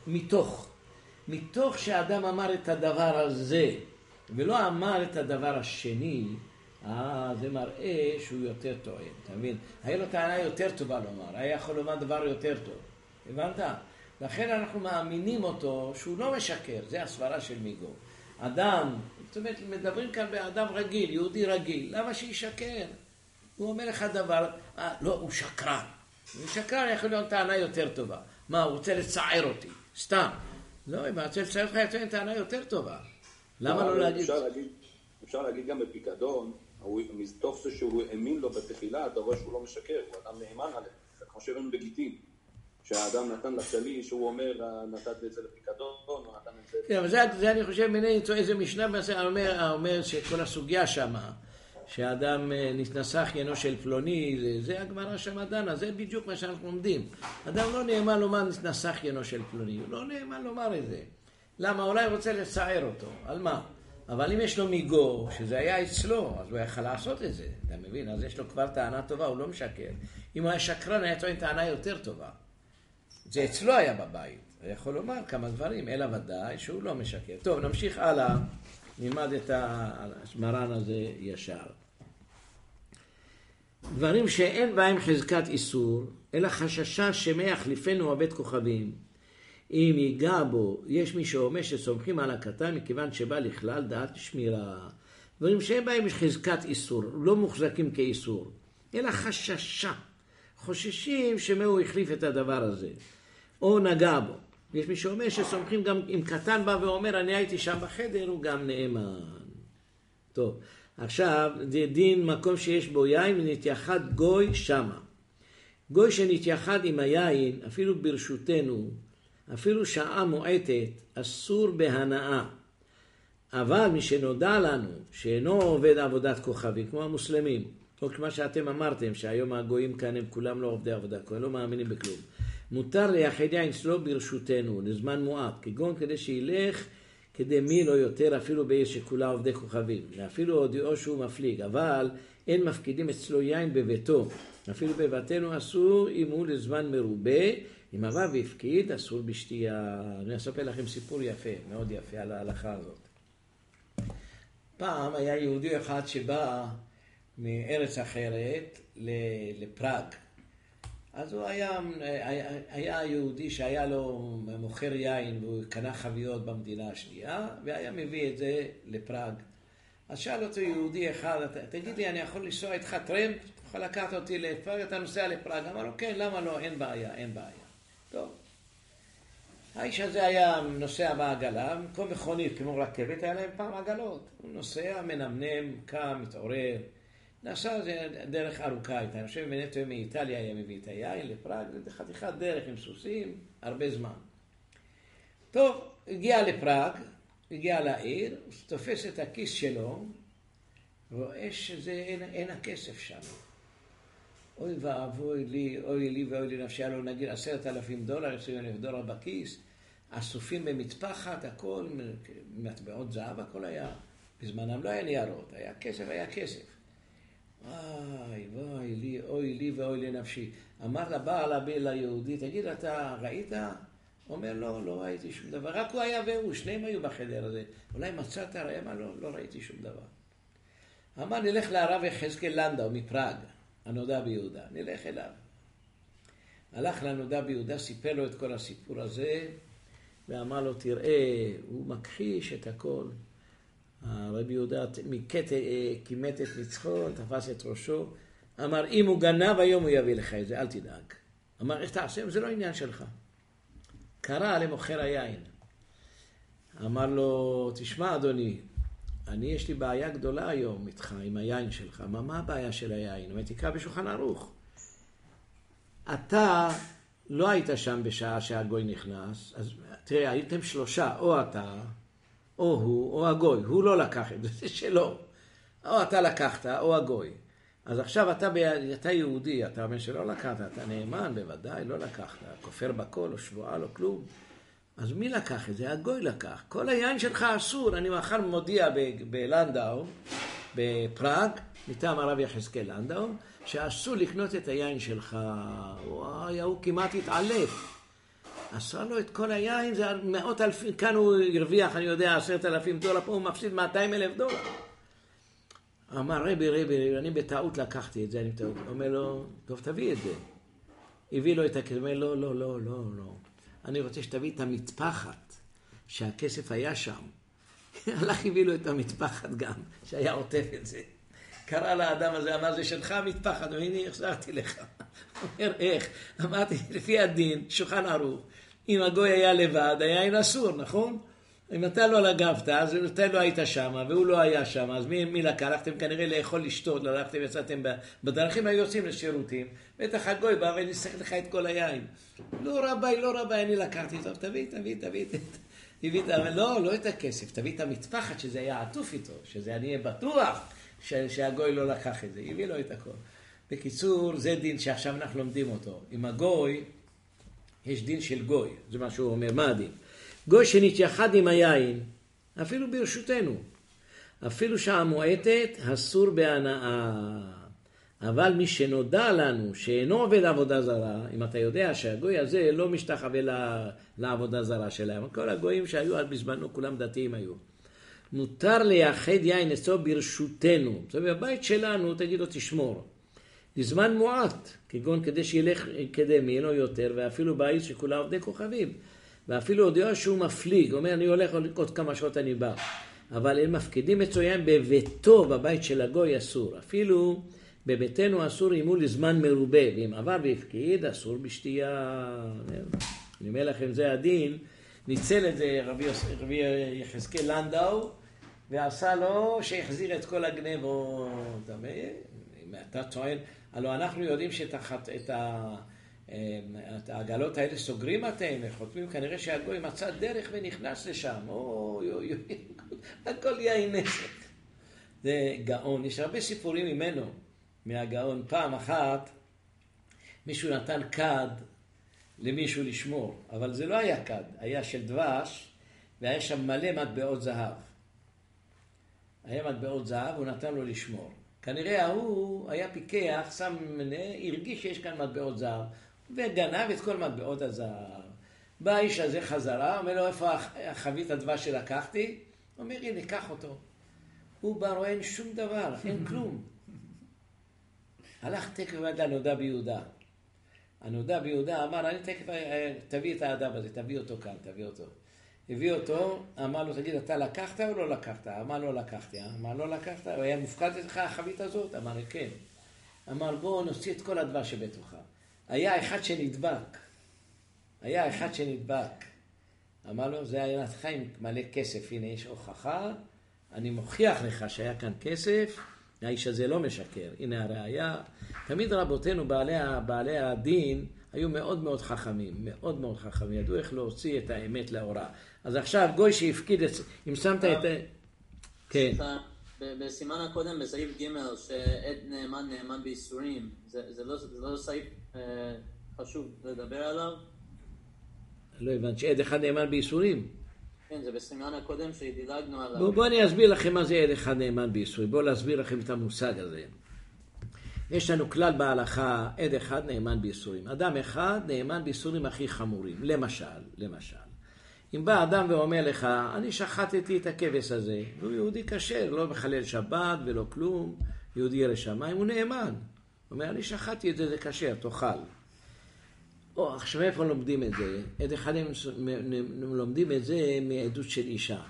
מתוך שאדם אמר את הדבר הזה, ולא אמר את הדבר השני, זה מראה שהוא יותר טוען, אתה מבין? היה לו טענה יותר טובה לומר, היה יכול לומר דבר יותר טוב, הבנת? לכן אנחנו מאמינים אותו שהוא לא משקר, זה הסברה של מיגו. אדם, זאת אומרת, מדברים כאן באדם רגיל, יהודי רגיל, למה שישקר? הוא אומר לך דבר, לא, הוא שקרן. הוא שקרן, יכול להיות טענה יותר טובה. מה, הוא רוצה לצער אותי? סתם. לא, אם הוא רוצה לצער אותך, יש טענה יותר טובה. למה לא להגיד? אפשר להגיד גם בפיקדון, מתוך זה שהוא האמין לו בתחילה, אתה רואה שהוא לא משקר, הוא אדם נאמן עליו. כמו שראינו בגיטין, שהאדם נתן לשלי, שהוא אומר, נתת את זה לפיקדון, או נתן את זה... כן, אבל זה אני חושב, איזה משנה אומר שכל הסוגיה שמה, שהאדם נתנסח ינו של פלוני, זה הגמרא שם דנה, זה בדיוק מה שאנחנו לומדים. אדם לא נאמן לומר נתנסח ינו של פלוני, הוא לא נאמן לומר את זה. למה? אולי רוצה לצער אותו, על מה? אבל אם יש לו מיגו, שזה היה אצלו, אז הוא יכול לעשות את זה, אתה מבין? אז יש לו כבר טענה טובה, הוא לא משקר. אם הוא היה שקרן, היה טוען טענה יותר טובה. זה אצלו היה בבית, הוא יכול לומר כמה דברים, אלא ודאי שהוא לא משקר. טוב, נמשיך הלאה, נלמד את המרן הזה ישר. דברים שאין בהם חזקת איסור, אלא חששה שמא יחליפנו הבית כוכבים. אם ייגע בו, יש מי שאומר שסומכים על הקטן מכיוון שבא לכלל דעת שמירה. דברים שאין בהם חזקת איסור, לא מוחזקים כאיסור, אלא חששה. חוששים שמא הוא החליף את הדבר הזה, או נגע בו. יש מי שאומר שסומכים גם אם קטן בא ואומר אני הייתי שם בחדר, הוא גם נאמן. טוב, עכשיו דין מקום שיש בו יין ונתייחד גוי שמה. גוי שנתייחד עם היין, אפילו ברשותנו, אפילו שעה מועטת, אסור בהנאה. אבל מי שנודע לנו שאינו עובד עבודת כוכבים, כמו המוסלמים, או כמו שאתם אמרתם, שהיום הגויים כאן הם כולם לא עובדי עבודה, הם לא מאמינים בכלום. מותר לייחד יין אצלו ברשותנו, לזמן מועט, כגון כדי שילך כדי מי לא יותר, אפילו בעיר שכולה עובדי כוכבים. ואפילו הודיעו שהוא מפליג, אבל אין מפקידים אצלו יין בביתו. אפילו בביתנו אסור אם הוא לזמן מרובה, אם עבר והפקיד אסור בשתייה. אני אספר לכם סיפור יפה, מאוד יפה על ההלכה הזאת. פעם היה יהודי אחד שבא מארץ אחרת לפראג. אז הוא היה יהודי שהיה לו מוכר יין והוא קנה חביות במדינה השנייה והיה מביא את זה לפראג. אז שאל אותו יהודי אחד, תגיד לי, אני יכול לנסוע איתך טרמפ? יכול לקחת אותי לפראג, אתה נוסע לפראג? אמר לו, כן, למה לא? אין בעיה, אין בעיה. טוב. האיש הזה היה נוסע בעגלה, במקום מכונית, כמו רכבת, היה להם פעם עגלות. הוא נוסע, מנמנם, קם, מתעורר. נסע זה דרך ארוכה הייתה. אני חושב בנטו מאיטליה היה מביא את היין לפראג, זה חתיכת דרך עם סוסים, הרבה זמן. טוב, הגיע לפראג, הגיע לעיר, הוא תופס את הכיס שלו, רואה אין הכסף שם. אוי ואבוי לי, אוי לי ואוי לי נפשי, לו נגיד $10,000, $20,000 בכיס, אסופים במטפחת, הכל, מטבעות זהב, הכל היה. בזמנם לא היה ניירות, היה כסף, היה כסף. וואי לי, אוי לי ואוי לי נפשי. אמר לבעל ליהודי, תגיד, אתה ראית? אומר, לא ראיתי שום דבר. רק הוא היה והוא, שניהם היו בחדר הזה. אולי מצאת רעמה? לא ראיתי שום דבר. אמר, נלך לרב יחזקאל לנדאו מפראג, הנודע ביהודה. נלך אליו. הלך לנודע ביהודה, סיפר לו את כל הסיפור הזה, ואמר לו, תראה, הוא מכחיש את הכל. הרבי יהודה כימת את מצחו, תפס את ראשו, אמר, אם הוא גנב היום הוא יביא לך את זה, אל תדאג. אמר, איך תעשה? זה לא עניין שלך. קרא למוכר היין. אמר לו, תשמע אדוני, יש לי בעיה גדולה היום איתך, עם היין שלך. מה הבעיה של היין? הוא תקרא בשולחן ערוך. אתה לא היית שם בשעה שהגוי נכנס, אז תראה, הייתם שלושה, או אתה, או הוא, או הגוי. הוא לא לקח את זה, זה שלו. או אתה לקחת, או הגוי. אז עכשיו אתה יהודי, אתה אומר שלא לקחת, אתה נאמן, בוודאי, לא לקחת. כופר בכל, או שבועה, לא כלום. אז מי לקח את זה? הגוי לקח. כל היין שלך אסור. אני מחר מודיע בלנדאו, בפראג, מטעם הרב יחזקאל לנדאו, שאסור לקנות את היין שלך. וואי, הוא כמעט התעלף. עשה לו את כל היין, זה $100,000, כאן הוא הרוויח, אני יודע, $10,000, פה הוא מפסיד $200,000. אמר, רבי, אני בטעות לקחתי את זה, אני בטעות. אומר לו, טוב, תביא את זה. הביא לו את הכסף, אומר, לא. אני רוצה שתביא את המטפחת, שהכסף היה שם. הלך הביא לו את המטפחת גם, שהיה עוטף את זה. קרא לאדם הזה, אמר, זה שלך המטפחת, והנה החזרתי לך. אומר, איך? אמרתי, לפי הדין, שולחן ערוך, אם הגוי היה לבד, היה אסור, נכון? אם אתה לא לגבת, אז אתה לא היית שם, והוא לא היה שם, אז מי לקח? הלכתם כנראה לאכול לשתות, הלכתם יצאתם בדרכים, היו יוצאים לשירותים, בטח הגוי בא וניסח לך את כל היין. לא רבי, אני לקחתי, טוב, תביא, לא את הכסף, תביא את המטפחת שזה היה עטוף איתו, שזה אני אהיה בטוח שהגוי לא לקח את זה, הביא לו את הכל. בקיצור, זה דין שעכשיו אנחנו לומדים אותו. עם הגוי, יש דין של גוי, זה מה שהוא אומר, מה הדין? גוי שנתייחד עם היין, אפילו ברשותנו, אפילו שעה מועטת, אסור בהנאה. אבל מי שנודע לנו שאינו עובד עבודה זרה, אם אתה יודע שהגוי הזה לא משתחווה לעבודה זרה שלהם, כל הגויים שהיו עד בזמנו, כולם דתיים היו. מותר לייחד יין אצלו ברשותנו. זאת אומרת, בבית שלנו, תגיד לו תשמור. לזמן מועט, כגון כדי שילך כדי מי, לא יותר, ואפילו בעיר שכולה עובדי כוכבים. ואפילו הודיעו שהוא מפליג, הוא אומר, אני הולך עוד כמה שעות אני בא. אבל הם מפקידים מצוין בביתו, בבית של הגוי אסור. אפילו בביתנו אסור אימו לזמן מרובה, ואם עבר והפקיד, אסור בשתייה. אני אומר לכם, זה הדין. ניצל את זה רבי יחזקאל לנדאו, ועשה לו שהחזיר את כל הגנבות. אם אתה טוען, הלוא אנחנו יודעים שאת העגלות האלה סוגרים אתם, חותמים, כנראה שהגוי מצא דרך ונכנס לשם. הכל יהיה נשק. זה גאון. יש הרבה סיפורים ממנו, מהגאון. פעם אחת מישהו נתן כד למישהו לשמור, אבל זה לא היה כד, היה של דבש, והיה שם מלא מטבעות זהב. היה מטבעות זהב, הוא נתן לו לשמור. כנראה הוא היה פיקח, הרגיש שיש כאן מטבעות זהב, וגנב את כל מטבעות הזהב. בא האיש הזה חזרה, אומר לו, איפה החבית הדבש שלקחתי? הוא אומר, הנה, קח אותו. הוא בא, רואה, אין שום דבר, אין כלום. הלך תקף ועד הנודע ביהודה. הנודע ביהודה אמר, אני תקף, תביא את האדם הזה, תביא אותו כאן, תביא אותו. הביא אותו, אמר לו, תגיד, אתה לקחת או לא לקחת? אמר לו, לקחתי. אמר לו, לקחת? הוא היה מופקד לך החבית הזאת? אמר לי, כן. אמר, בואו נוציא את כל הדבש שבתוכה. היה אחד שנדבק. אמר לו, זה היה נתך עם מלא כסף, הנה יש הוכחה, אני מוכיח לך שהיה כאן כסף, האיש הזה לא משקר, הנה הראיה. תמיד רבותינו, בעלי הדין, היו מאוד מאוד חכמים, ידעו איך להוציא את האמת לאורה. אז עכשיו גוי שהפקיד, אם שמת את... כן. בסימן הקודם, בסעיף ג' שעד נאמן בייסורים, זה לא סעיף חשוב לדבר עליו? לא הבנת, שעד אחד נאמן בייסורים? כן, זה בסימן הקודם שדילגנו עליו. בואו אני אסביר לכם מה זה עד אחד נאמן בייסורים. בואו להסביר לכם את המושג הזה. יש לנו כלל בהלכה, עד אחד נאמן בייסורים. אדם אחד נאמן בייסורים הכי חמורים. למשל, אם בא אדם ואומר לך, אני שחטתי את הכבש הזה, הוא יהודי כשר, לא מחלל שבת ולא כלום, יהודי ירא שמיים, הוא נאמן. הוא אומר, אני שחטתי את זה, זה כשר, תאכל. או, עכשיו איפה לומדים את זה? עד אחד לומדים את זה מעדות של אישה.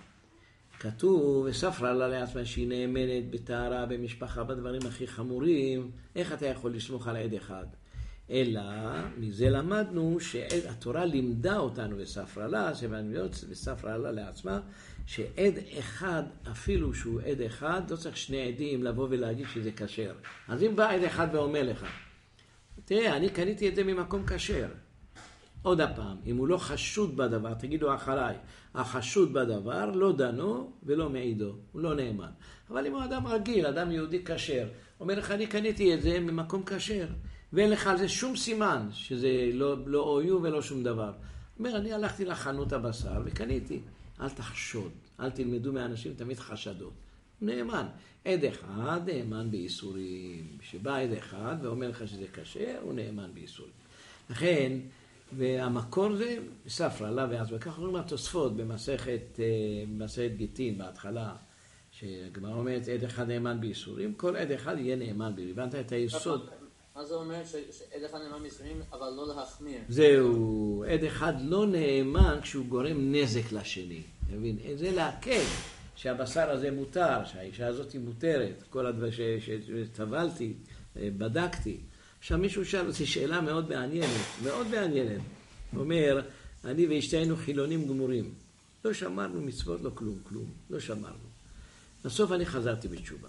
כתוב, וספרה לה לעצמה שהיא נאמנת בטהרה, במשפחה, בדברים הכי חמורים. איך אתה יכול לסמוך על עד אחד? אלא, מזה למדנו שהתורה לימדה אותנו וספרה לה, וספרה לה לעצמה, שעד אחד, אפילו שהוא עד אחד, לא צריך שני עדים לבוא ולהגיד שזה כשר. אז אם בא עד אחד ואומר לך, תראה, אני קניתי את זה ממקום כשר. עוד הפעם, אם הוא לא חשוד בדבר, תגידו אחריי, החשוד בדבר לא דנו ולא מעידו, הוא לא נאמן. אבל אם הוא אדם רגיל, אדם יהודי כשר, אומר לך, אני קניתי את זה ממקום כשר, ואין לך על זה שום סימן, שזה לא אויו ולא שום דבר. אומר, אני הלכתי לחנות הבשר וקניתי. אל תחשוד, אל תלמדו מהאנשים תמיד חשדות. נאמן. עד אחד נאמן בייסורים. שבא עד אחד ואומר לך שזה כשר, הוא נאמן בייסורים. לכן, והמקור זה ספרה לה ואז, וכך אומרים התוספות במסכת גיטין בהתחלה, שגמרא אומרת עד אחד נאמן בייסורים, כל עד אחד יהיה נאמן בייסורים. הבנת את היסוד? מה זה אומר שעד אחד נאמן בייסורים, אבל לא להחמיר? זהו, עד אחד לא נאמן כשהוא גורם נזק לשני. מבין? זה להקל שהבשר הזה מותר, שהאישה הזאת היא מותרת, כל הדבר שטבלתי, בדקתי. עכשיו מישהו שאל אותי שאלה מאוד מעניינת. הוא אומר, אני ואשתי היינו חילונים גמורים. לא שמרנו מצוות, לא כלום, לא שמרנו. בסוף אני חזרתי בתשובה.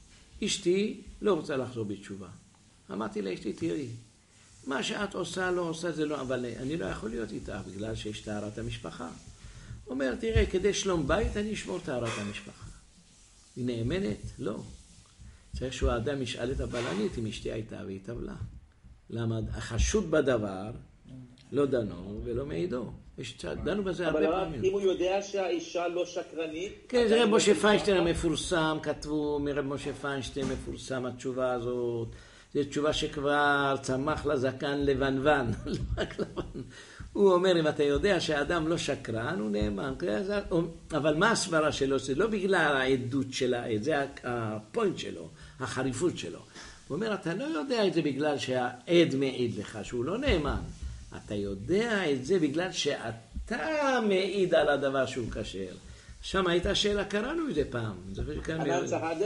אשתי לא רוצה לחזור בתשובה. אמרתי לאשתי, תראי, מה שאת עושה, לא עושה, זה לא, אבל אני לא יכול להיות איתך בגלל שיש טהרת המשפחה. הוא אומר, תראה, כדי שלום בית אני אשמור טהרת המשפחה. היא נאמנת? לא. צריך שהוא האדם ישאל את הבלנית אם אשתי הייתה והיא טבלה. למה? החשוד בדבר לא דנו ולא מעידו. דנו בזה הרבה פעמים. אבל אם הוא יודע שהאישה לא שקרנית... כן, זה רב משה פיינשטיין המפורסם, כתבו מרב משה פיינשטיין מפורסם התשובה הזאת. זו תשובה שכבר צמח לזקן לבנוון, לא רק לבן. הוא אומר, אם אתה יודע שהאדם לא שקרן, הוא נאמן. אבל מה הסברה שלו? זה לא בגלל העדות של העד, זה הפוינט שלו, החריפות שלו. הוא אומר, אתה לא יודע את זה בגלל שהעד מעיד לך, שהוא לא נאמן. אתה יודע את זה בגלל שאתה סתם מעיד על הדבר שהוא כשר. שם הייתה שאלה, קראנו את זה פעם. ענן סעדה?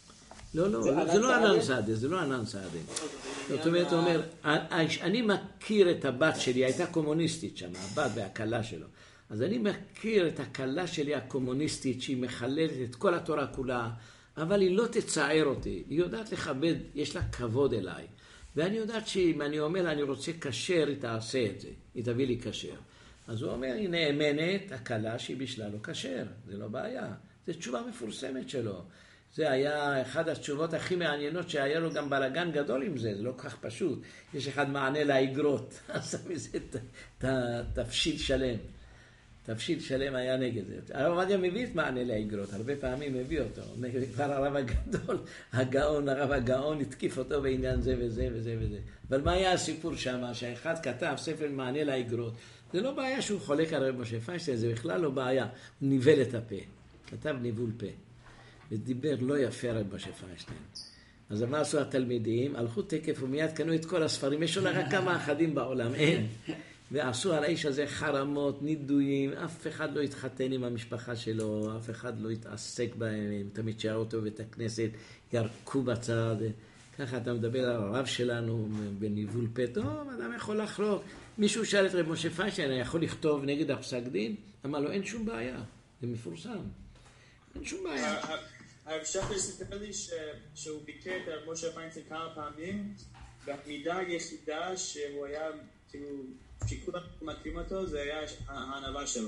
לא, זה לא ענן סעדה, זה לא ענן סעדה. זאת אומרת, הוא אומר, אני מכיר את הבת שלי, הייתה קומוניסטית שם, הבת והקלה שלו. אז אני מכיר את הקלה שלי הקומוניסטית, שהיא מחללת את כל התורה כולה, אבל היא לא תצער אותי. היא יודעת לכבד, יש לה כבוד אליי. ואני יודעת שאם אני אומר, אני רוצה כשר, היא תעשה את זה. היא תביא לי כשר. אז הוא אומר, היא נאמנת, הקלה שהיא בשלה לא כשר. זה לא בעיה. זו תשובה מפורסמת שלו. זה היה אחד התשובות הכי מעניינות שהיה לו גם בלגן גדול עם זה. זה לא כל כך פשוט. יש אחד מענה לאגרות. אז זה תפשיל שלם. תפשיל שלם היה נגד זה. הרב עובדיה מביא את מענה לאגרות, הרבה פעמים מביא אותו. כבר הרב הגדול, הרב הגאון התקיף אותו בעניין זה וזה וזה וזה. אבל מה היה הסיפור שם? שהאחד כתב ספר מענה לאגרות. זה לא בעיה שהוא חולק על רב משה פיינשטיין, זה בכלל לא בעיה. הוא ניבל את הפה. כתב ניבול פה. ודיבר לא יפה רב משה פיינשטיין. אז מה עשו התלמידים? הלכו תקף ומיד קנו את כל הספרים. יש לו רק כמה אחדים בעולם, אין. ועשו על האיש הזה חרמות, נידויים, אף אחד לא התחתן עם המשפחה שלו, אף אחד לא התעסק בהם, תמיד שער אותו בית הכנסת, ירקו בצד, ככה אתה מדבר על הרב שלנו בניבול פה, טוב, אדם יכול לחלוק. מישהו שאל את רב משה פיינשטיין, אני יכול לכתוב נגד הפסק דין? אמר לו, אין שום בעיה, זה מפורסם, אין שום בעיה. הרב שחר סיפר לי שהוא ביקר את הרב משה פיינשטיין כמה פעמים, והמידה היחידה שהוא היה, כאילו, שכולם מכירים אותו, זה היה הענווה שלו.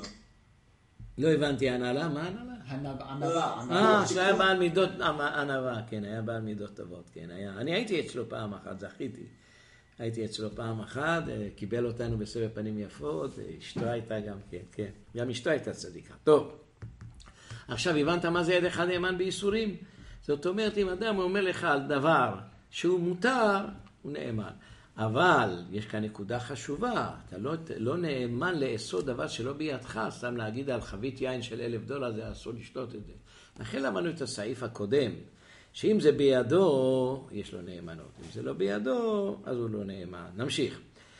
לא הבנתי, הנהלה? מה הנהלה? ענווה. שהיה בעל מידות ענווה, כן, היה בעל מידות טובות, כן, היה. אני הייתי אצלו פעם אחת, זכיתי. הייתי אצלו פעם אחת, קיבל אותנו בסבב פנים יפות, אשתו הייתה גם, כן. גם אשתו הייתה צדיקה. טוב, עכשיו הבנת מה זה ידך נאמן בייסורים? זאת אומרת, אם אדם אומר לך על דבר שהוא מותר, הוא נאמן. אבל יש כאן נקודה חשובה, אתה לא נאמן לאסור דבר שלא בידך, סתם להגיד על חבית יין של $1,000, זה אסור לשתות את זה. לכן למדנו את הסעיף הקודם, שאם זה בידו, יש לו נאמנות. אם זה לא בידו, אז הוא לא נאמן. נמשיך.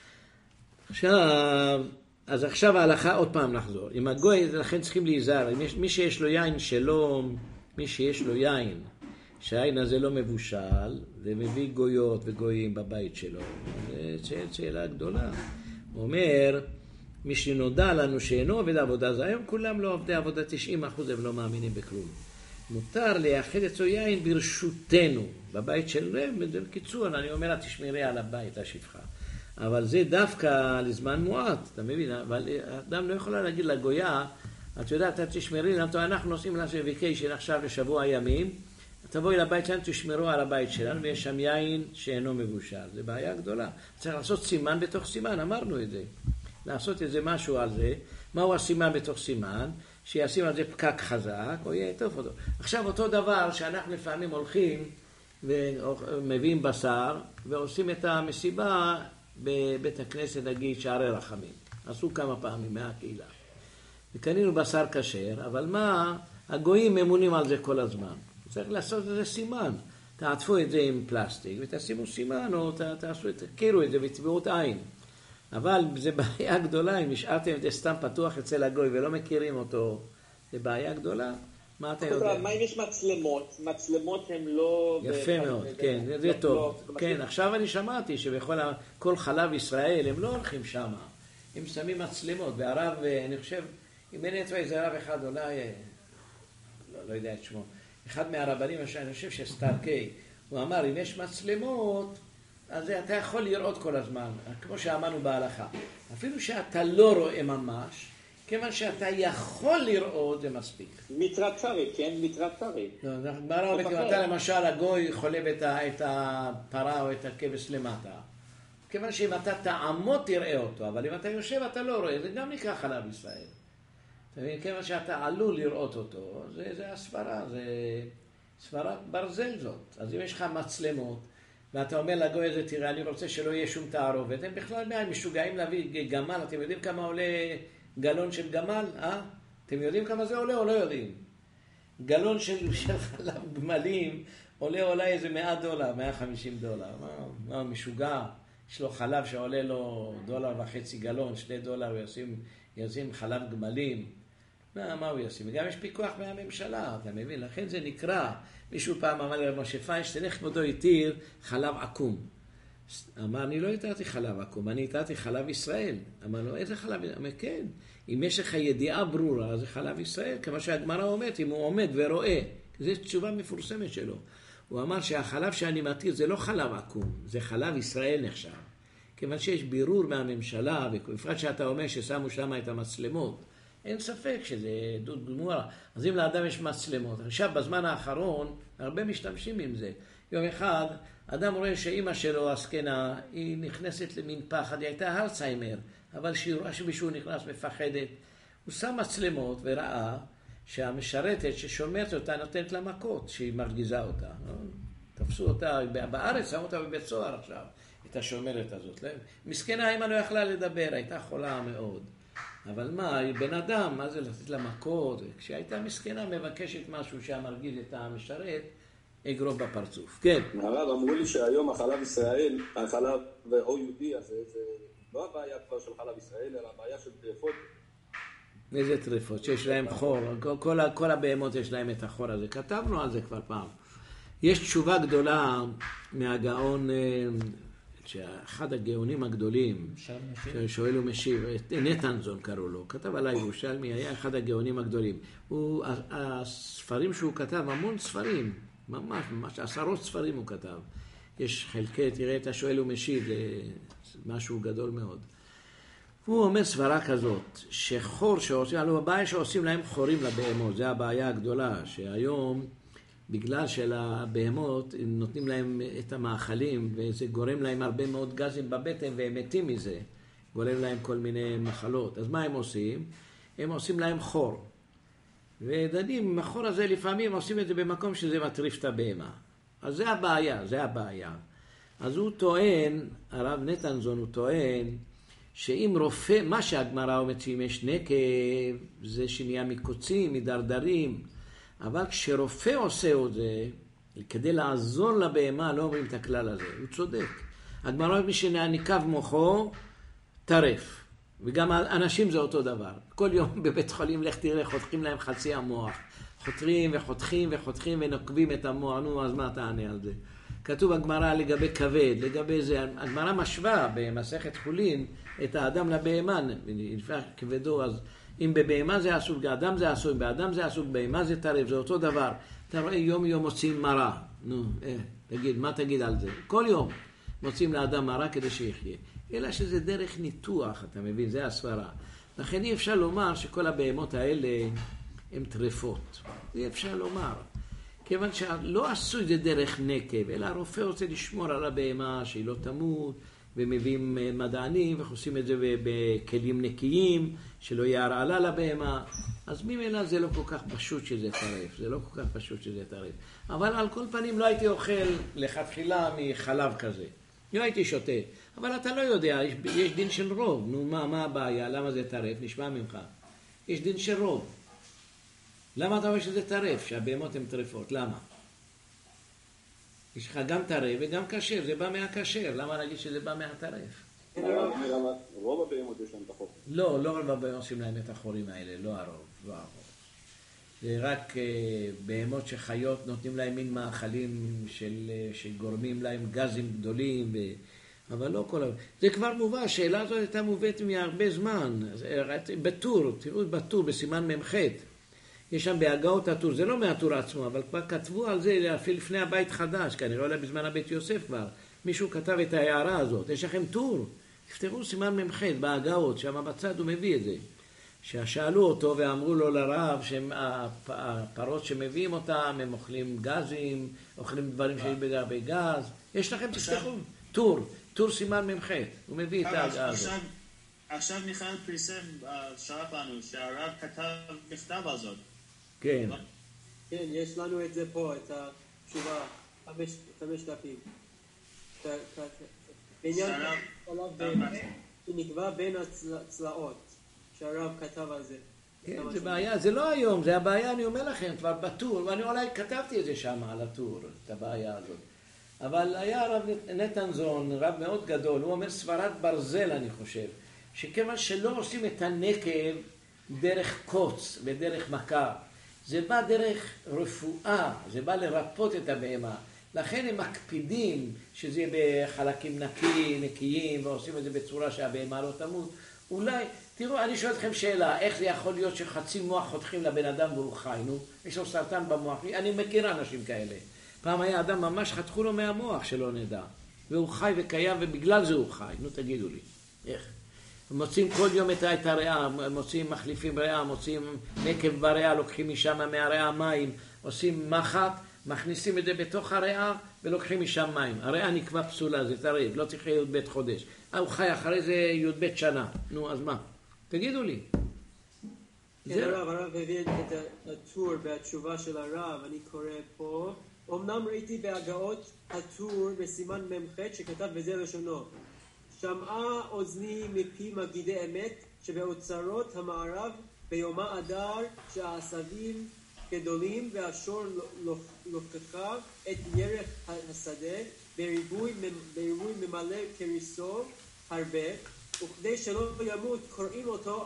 אז עכשיו ההלכה, עוד פעם נחזור. אם הגוי, לכן צריכים להיזהר. מי שיש לו יין שלא, מי שיש לו יין, שהעין הזה לא מבושל, ומביא גויות וגויים בבית שלו. זו שאלה גדולה. הוא אומר, מי שנודע לנו שאינו עובד עבודה, זה היום כולם לא עובדי עבודה, 90% הם לא מאמינים בכלום. מותר לייחד אצלו יין ברשותנו, בבית שלהם, בקיצור, אני אומר, תשמרי על הבית, השפחה. אבל זה דווקא לזמן מועט, אתה מבין? אבל אדם לא יכול להגיד לגויה, את יודעת, את תשמרי, אנחנו נוסעים לויקיישן עכשיו לשבוע ימים, תבואי לבית שלנו, תשמרו על הבית שלנו, ויש שם יין שאינו מבושל. זה בעיה גדולה. צריך לעשות סימן בתוך סימן, אמרנו את זה. לעשות איזה משהו על זה. מהו הסימן בתוך סימן? שישים על זה פקק חזק, או יהיה טוב אותו. עכשיו אותו דבר שאנחנו לפעמים הולכים ומביאים בשר, ועושים את המסיבה בבית הכנסת, נגיד, שערי רחמים. עשו כמה פעמים מהקהילה. וקנינו בשר כשר, אבל מה? הגויים ממונים על זה כל הזמן. צריך לעשות איזה סימן. תעטפו את זה עם פלסטיק ותשימו סימן, או תכירו את זה ותצבעו את העין. אבל זה בעיה גדולה, אם השארתם את זה סתם פתוח אצל הגוי ולא מכירים אותו, זה בעיה גדולה. מה אתה יודע? מה אם יש מצלמות? מצלמות הן לא... יפה מאוד, כן, זה טוב. כן, עכשיו אני שמעתי שבכל חלב ישראל הם לא הולכים שם. הם שמים מצלמות, והרב, אני חושב, אם אין אצבע איזה רב אחד, אולי, לא יודע את שמו, אחד מהרבנים, אני חושב שסטארקי, הוא אמר, אם יש מצלמות, אז אתה יכול לראות כל הזמן, כמו שאמרנו בהלכה. אפילו שאתה לא רואה ממש, כיוון שאתה יכול לראות, זה מספיק. מיטרצרי, כן? מיטרצרי. ברור, אתה למשל, הגוי חולב את הפרה או את הכבש למטה. כיוון שאם אתה תעמוד, תראה אותו, אבל אם אתה יושב, אתה לא רואה, זה גם נקרא חלב ישראל. כיוון שאתה עלול לראות אותו, זה הסברה, זה סברת ברזל זאת. אז אם יש לך מצלמות, ואתה אומר לגוי הזה, תראה, אני רוצה שלא יהיה שום תערובת, הם בכלל משוגעים להביא גמל, אתם יודעים כמה עולה גלון של גמל? אתם יודעים כמה זה עולה או לא יודעים? גלון של חלב גמלים עולה אולי איזה $100, $150. מה משוגע? יש לו חלב שעולה לו $1.50 גלון, $2, ישים חלב גמלים. מה הוא ישים? וגם יש פיקוח מהממשלה, אתה מבין? לכן זה נקרא, מישהו פעם אמר לרב משה פיינשטיין, איך כבודו התיר חלב עקום? אמר, אני לא התרתי חלב עקום, אני התרתי חלב ישראל. אמר לו, איזה חלב? אמר, כן, אם יש לך ידיעה ברורה, זה חלב ישראל, כמו שהגמרא אומרת, אם הוא עומד ורואה, זו תשובה מפורסמת שלו. הוא אמר שהחלב שאני מתיר זה לא חלב עקום, זה חלב ישראל נחשב. כיוון שיש בירור מהממשלה, ובפרט שאתה אומר ששמו שם את המצלמות, אין ספק שזה עדות גמורה. אז אם לאדם יש מצלמות, עכשיו בזמן האחרון, הרבה משתמשים עם זה. יום אחד, אדם רואה שאמא שלו, הזקנה, היא נכנסת למין פחד, היא הייתה הרציימר, אבל כשהיא רואה שמישהו נכנס מפחדת, הוא שם מצלמות וראה שהמשרתת ששומרת אותה נותנת לה מכות, שהיא מרגיזה אותה. תפסו אותה, בארץ שמו אותה בבית סוהר עכשיו, את השומרת הזאת. מסכנה, האמא לא יכלה לדבר, הייתה חולה מאוד. אבל מה, היא בן אדם, מה זה לתת לה מכות? כשהייתה מסכנה מבקשת משהו שהמרגיז את המשרת, אגרוב בפרצוף. כן. הרב, אמרו לי שהיום החלב ישראל, החלב או יהודי, אז זה לא הבעיה כבר של חלב ישראל, אלא הבעיה של טרפות. איזה טרפות? שיש להם חור. כל הבהמות יש להם את החור הזה. כתבנו על זה כבר פעם. יש תשובה גדולה מהגאון, שאחד הגאונים הגדולים, שואל ומשיב, נתנזון קראו לו, כתב על הירושלמי, היה אחד הגאונים הגדולים. הספרים שהוא כתב, המון ספרים, ממש, עשרות ספרים הוא כתב. יש חלקי, תראה את השואל ומשיב, זה משהו גדול מאוד. הוא אומר סברה כזאת, שחור שעושים, הלוא הבעיה שעושים להם חורים לבהמות, זה הבעיה הגדולה, שהיום, בגלל שלבהמות נותנים להם את המאכלים, וזה גורם להם הרבה מאוד גזים בבטן, והם מתים מזה, גורם להם כל מיני מחלות. אז מה הם עושים? הם עושים להם חור. ודנים, עם החור הזה לפעמים עושים את זה במקום שזה מטריף את הבהמה. אז זה הבעיה, זה הבעיה. אז הוא טוען, הרב נתנזון הוא טוען, שאם רופא, מה שהגמרא אומרת שאם יש נקב, זה שנהיה מקוצים, מדרדרים, אבל כשרופא עושה את זה, כדי לעזור לבהמה, לא אומרים את הכלל הזה, הוא צודק. הגמרא אומרת מי שניקב מוחו, טרף. וגם אנשים זה אותו דבר. כל יום בבית חולים, לך תראה, חותכים להם חצי המוח. חותרים וחותכים וחותכים ונוקבים את המוח. נו, אז מה תענה על זה? כתוב הגמרא לגבי כבד, לגבי זה, הגמרא משווה במסכת חולין את האדם לבהמה, לפי כבדו, אז אם בבהמה זה אסור, באדם זה אסור, באדם זה אסור, בהמה זה טרף, זה אותו דבר. אתה רואה יום יום מוצאים מרה, נו, תגיד, מה תגיד על זה? כל יום מוצאים לאדם מרה כדי שיחיה. אלא שזה דרך ניתוח, אתה מבין, זה הסברה. לכן אי אפשר לומר שכל הבהמות האלה הן טרפות. אי אפשר לומר. כיוון שלא עשו את זה דרך נקב, אלא הרופא רוצה לשמור על הבהמה שהיא לא תמות, ומביאים מדענים ועושים את זה בכלים נקיים, שלא יהיה הרעלה לבהמה. אז ממילא זה לא כל כך פשוט שזה טרף, זה לא כל כך פשוט שזה טרף. אבל על כל פנים לא הייתי אוכל לכתחילה מחלב כזה. לא הייתי שותה. אבל אתה לא יודע, יש דין של רוב. נו, מה הבעיה? למה זה טרף? נשמע ממך. יש דין של רוב. למה אתה אומר שזה טרף? שהבהמות הן טרפות. למה? יש לך גם טרף וגם כשר, זה בא מהכשר. למה להגיד שזה בא מהטרף? רוב הבהמות יש להם את החור. לא רוב הבהמות עושים להם את החורים האלה, לא הרוב. זה רק בהמות שחיות נותנים להם מין מאכלים שגורמים להם גזים גדולים, אבל לא כל... זה כבר מובא, השאלה הזאת הייתה מובאת מהרבה זמן. בטור, תראו בטור, בסימן ממ"ח. יש שם בהגאות הטור, זה לא מהטור עצמו, אבל כבר כתבו על זה אפילו לפני הבית חדש, כנראה אולי בזמן הבית יוסף כבר. מישהו כתב את ההערה הזאת, יש לכם טור, תפתחו סימן ממ"ח בהגאות, שם בצד הוא מביא את זה. ששאלו אותו ואמרו לו לרב שהפרות שמביאים אותם, הם אוכלים גזים, אוכלים דברים שיש בגז. יש לכם, תפתחו, טור סימן ממ"ח, הוא מביא את ההגאה הזאת. עכשיו מיכאל פרסם, שלח לנו, שהרב כתב מכתב על זאת. כן. כן, יש לנו את זה פה, את התשובה, 5 דפים. בעניין שנקבע בין הצלעות, שהרב כתב על זה. כן, זה בעיה, זה לא היום, זה הבעיה, אני אומר לכם, כבר בטור, ואני אולי כתבתי את זה שם על הטור, את הבעיה הזאת. אבל היה הרב נתנזון, רב מאוד גדול, הוא אומר סברת ברזל אני חושב, שכיוון שלא עושים את הנקב דרך קוץ ודרך מכה, זה בא דרך רפואה, זה בא לרפות את הבהמה, לכן הם מקפידים שזה יהיה בחלקים נקיים ועושים את זה בצורה שהבהמה לא תמות. אולי, תראו, אני שואל אתכם שאלה, איך זה יכול להיות שחצי מוח חותכים לבן אדם והוא חי, נו? יש לו סרטן במוח, אני מכיר אנשים כאלה. פעם היה אדם ממש חתכו לו מהמוח שלא נדע, והוא חי וקיים ובגלל זה הוא חי, נו תגידו לי, איך? מוצאים כל יום את הריאה, מוצאים מחליפים ריאה, מוצאים נקב בריאה, לוקחים משם מהריאה מים, עושים מחט, מכניסים את זה בתוך הריאה ולוקחים משם מים. הריאה נקבע פסולה, זה תריב, לא צריך י"ב חודש. הוא חי אחרי זה י"ב שנה, נו אז מה? תגידו לי. כן, הרב הביא את הטור בתשובה של הרב, אני קורא פה. אמנם ראיתי בהגאות הטור בסימן מ"ח שכתב בזה לשונו. שמעה אוזני מפי מגידי אמת שבאוצרות המערב ביומה אדר שהעשבים גדולים והשור לוקחה את ירח השדה בריבוי ממלא כריסו הרבה, וכדי שלא ימות קוראים אותו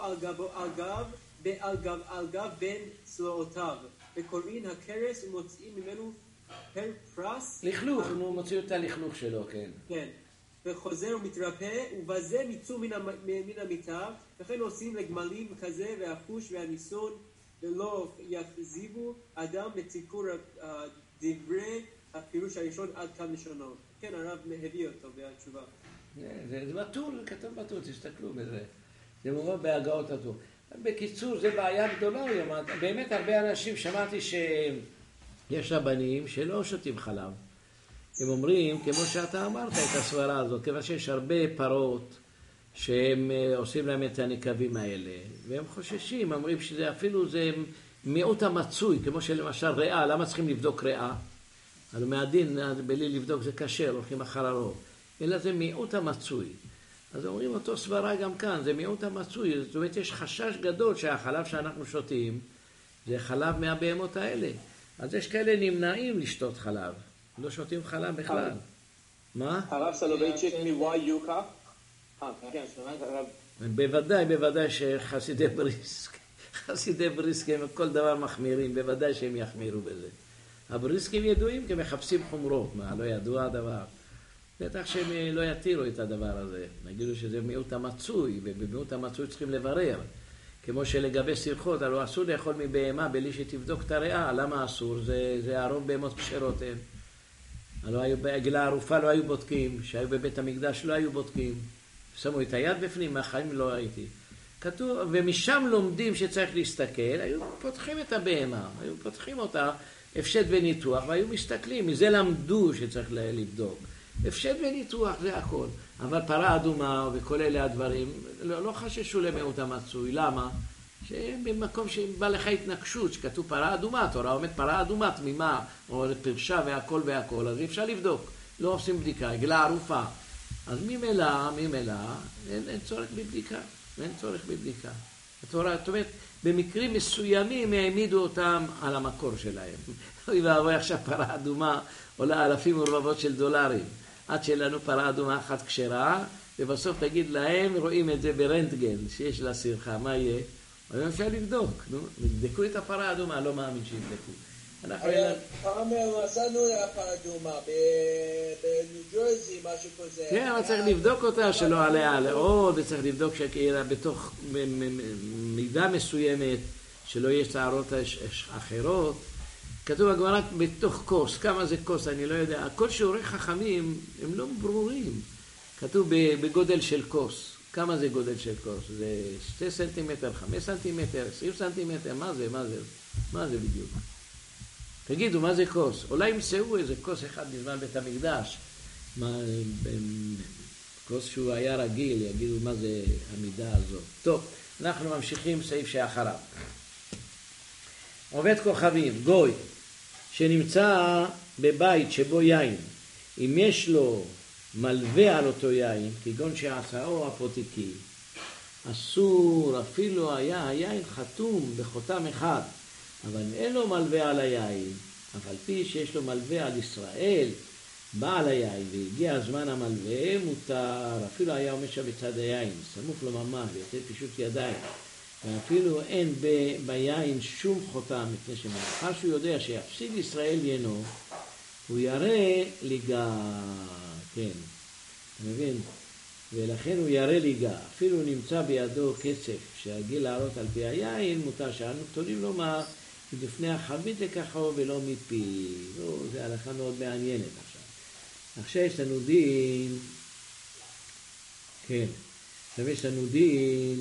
על גב בין צלעותיו, וקוראים הכרס ומוצאים ממנו פר פרס. לכלוך, הוא מוציא את הלכלוך שלו, כן. כן. וחוזר ומתרפא, ובזה מיצו מן המיטה, וכן עושים לגמלים כזה והחוש והניסון, ולא יחזיבו אדם בציפור דברי הפירוש הראשון עד כאן לשונו. כן, הרב הביא אותו בתשובה. זה בטור, כתוב בטור, תסתכלו בזה. זה מובא בהגאות הטור. בקיצור, זה בעיה גדולה היום. באמת הרבה אנשים, שמעתי שיש רבנים שלא שותים חלב. הם אומרים, כמו שאתה אמרת את הסברה הזאת, כיוון שיש הרבה פרות שהם עושים להם את הנקבים האלה, והם חוששים, אומרים שזה אפילו זה מיעוט המצוי, כמו שלמשל ריאה, למה צריכים לבדוק ריאה? הלוא מהדין, בלי לבדוק זה קשה, הולכים אחר הרוב, אלא זה מיעוט המצוי. אז אומרים אותו סברה גם כאן, זה מיעוט המצוי, זאת אומרת יש חשש גדול שהחלב שאנחנו שותים, זה חלב מהבהמות האלה. אז יש כאלה נמנעים לשתות חלב. לא שותים חלב בכלל. מה? הרב סולובייצ'יק מוואי יוקה? בוודאי שחסידי בריסק הם כל דבר מחמירים, בוודאי שהם יחמירו בזה. הבריסקים ידועים כי מחפשים חומרות, מה, לא ידוע הדבר. בטח שהם לא יתירו את הדבר הזה. נגידו שזה מיעוט המצוי, ובמיעוט המצוי צריכים לברר. כמו שלגבי סרחות, הלוא אסור לאכול מבהמה בלי שתבדוק את הריאה. למה אסור? זה הרוב בהמות כשרות הן. הלוא היו בעגלה ערופה לא היו בודקים, שהיו בבית המקדש לא היו בודקים. שמו את היד בפנים, מהחיים לא הייתי. כתוב, ומשם לומדים שצריך להסתכל, היו פותחים את הבהמה, היו פותחים אותה, הפשט וניתוח, והיו מסתכלים, מזה למדו שצריך לבדוק. הפשט וניתוח זה הכל. אבל פרה אדומה וכל אלה הדברים, לא חששו למיעוט המצוי. למה? שבמקום שבא לך התנגשות, שכתוב פרה אדומה, התורה אומרת פרה אדומה תמימה, או פרשה והכל והכל, אז אי אפשר לבדוק. לא עושים בדיקה, עגלה ערופה. אז ממילא, אין צורך בבדיקה. אין צורך בבדיקה. התורה, זאת אומרת, במקרים מסוימים העמידו אותם על המקור שלהם. אוי ואבוי עכשיו פרה אדומה עולה אלפים ורבבות של דולרים. עד שלנו פרה אדומה אחת כשרה, ובסוף תגיד להם, רואים את זה ברנטגן, שיש לה סרחה, מה יהיה? אבל אפשר לבדוק, נו, נבדקו את הפרה האדומה, לא מאמין שיבדקו. פעם עשינו הפרה אדומה, בניו ג'רזי, משהו כזה. כן, אבל צריך לבדוק אותה שלא עליה לעוד, וצריך לבדוק שיהיה בתוך מידה מסוימת, שלא יהיה שערות אחרות. כתוב הגמרא בתוך כוס, כמה זה כוס, אני לא יודע. כל שיעורי חכמים הם לא ברורים. כתוב בגודל של כוס. כמה זה גודל של כוס? זה 2 סנטימטר, 5 סנטימטר, 20 סנטימטר, מה זה בדיוק? תגידו, מה זה כוס? אולי ימצאו איזה כוס אחד בזמן בית המקדש. כוס שהוא היה רגיל, יגידו מה זה המידה הזאת. טוב, אנחנו ממשיכים סעיף שאחריו. עובד כוכבים, גוי, שנמצא בבית שבו יין, אם יש לו מלווה על אותו יין, כגון שעשאו הפותיקי, אסור, אפילו היה היין חתום בחותם אחד, אבל אין לו מלווה על היין, אבל פי שיש לו מלווה על ישראל, בעל היין והגיע הזמן המלווה, מותר, אפילו היה עומד שם בצד היין, סמוך לו ממש, ויוצא פישוט ידיים, ואפילו אין ביין שום חותם, מפני שמאחר שהוא יודע שיפסיד ישראל ינו, הוא ירא ליגה, כן, אתה מבין? ולכן הוא ירא ליגה, אפילו נמצא בידו קצף שהגיל לעלות על פי היין, מותר שאנו תולים לומר, בפני החבית לקחו ולא מפי. זה הלכה מאוד מעניינת עכשיו. עכשיו יש לנו דין, כן, עכשיו יש לנו דין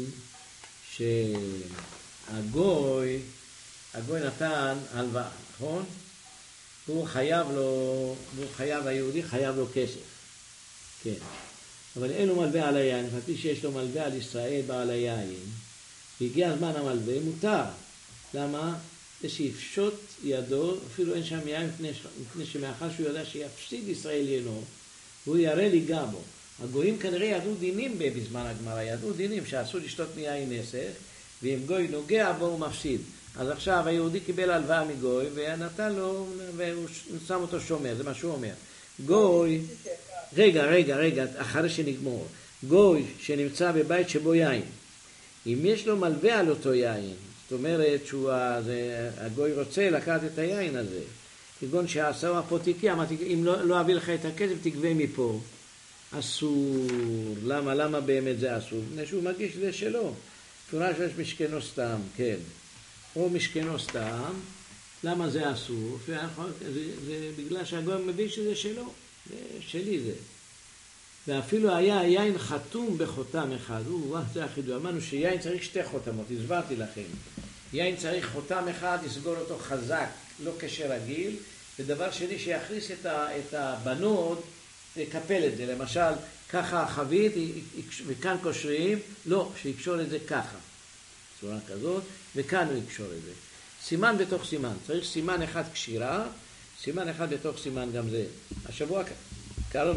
שהגוי נתן הלוואה, נכון? הוא חייב, היהודי חייב לו כסף, כן. אבל אין לו מלווה על היין, לפי שיש לו מלווה על ישראל בעל היין, והגיע הזמן המלווה, מותר. למה? זה שיפשוט ידו, אפילו אין שם יין, מפני שמאחר שהוא יודע שיפסיד ישראל ינו, הוא ירא ליגה בו. הגויים כנראה ידעו דינים בזמן הגמרא, ידעו דינים שאסור לשתות מיין נסך, ואם גוי נוגע בו הוא מפסיד. אז עכשיו היהודי קיבל הלוואה מגוי, ונתן לו, והוא שם אותו שומר, זה מה שהוא אומר. גוי, רגע, אחרי שנגמור. גוי שנמצא בבית שבו יין, אם יש לו מלווה על אותו יין, זאת אומרת שהגוי רוצה לקחת את היין הזה, כגון שעשו הפותיקי, אמרתי, אם לא אביא לך את הכסף, תגבה מפה. אסור. למה באמת זה אסור? מפני שהוא מגיש זה שלו. תורה שיש משכנו סתם, כן. או משכנו סתם, למה זה אסור? זה בגלל שהגוי מבין שזה שלו. זה שלי זה. ואפילו היה יין חתום בחותם אחד. זה החידוש. אמרנו שיין צריך שתי חותמות, הסברתי לכם. יין צריך חותם אחד, לסגור אותו חזק, לא כשרגיל. ודבר שני, שיכניס את הבנות, לקפל את זה. למשל, ככה החבית, וכאן קושרים, לא, שיקשור את זה ככה. צורה כזאת, וכאן הוא יקשור את זה. סימן בתוך סימן. צריך סימן אחד קשירה, סימן אחד בתוך סימן גם זה. השבוע קראנו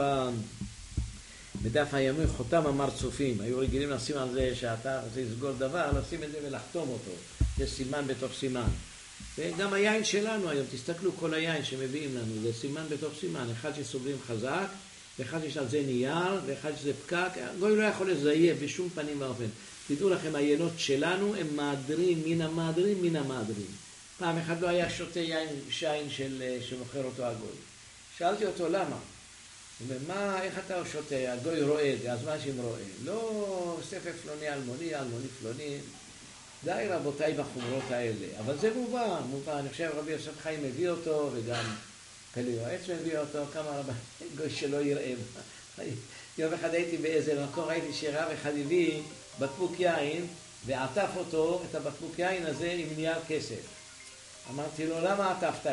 בדף היומי חותם המרצופים. היו רגילים לשים על זה שאתה רוצה לסגור דבר, לשים את זה ולחתום אותו. זה סימן בתוך סימן. וגם היין שלנו היום, תסתכלו כל היין שמביאים לנו, זה סימן בתוך סימן. אחד שסוגרים חזק, ואחד יש על זה נייר, ואחד שזה פקק. גוי לא יכול לזייף בשום פנים ואופן. תדעו לכם, היינות שלנו הם מהדרים מן המהדרים. פעם אחד לא היה שותה שיין שמוכר אותו הגוי. שאלתי אותו למה? הוא אומר, איך אתה שותה? הגוי רואה, אז מה שהם רואה? לא ספר פלוני אלמוני פלוני. די רבותיי בחומרות האלה. אבל זה מובן. אני חושב רבי יוסף חיים מביא אותו, וגם פלי יועץ מביא אותו, כמה רבי גוי שלא יראה. יום אחד הייתי באיזה מקום, ראיתי שרב אחד הביא בקבוק יין, ועטף אותו, את הבקבוק יין הזה, עם נייר כסף. אמרתי לו, למה עטפת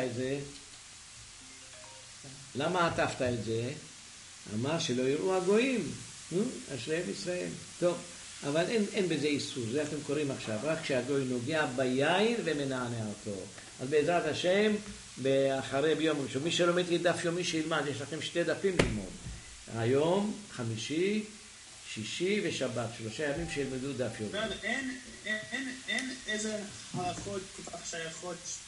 את זה? אמר שלא יראו הגויים. אשריהם ישראל. טוב, אבל אין בזה איסור, זה אתם קוראים עכשיו, רק כשהגוי נוגע ביין ומנענע אותו. אז בעזרת השם, אחרי ביום ראשון, מי שלומד דף יומי שילמד, יש לכם 2 דפים ללמוד. היום, חמישי, שישי ושבת, 3 ימים שילמדו דף יומי. אין איזה הלכות שייכות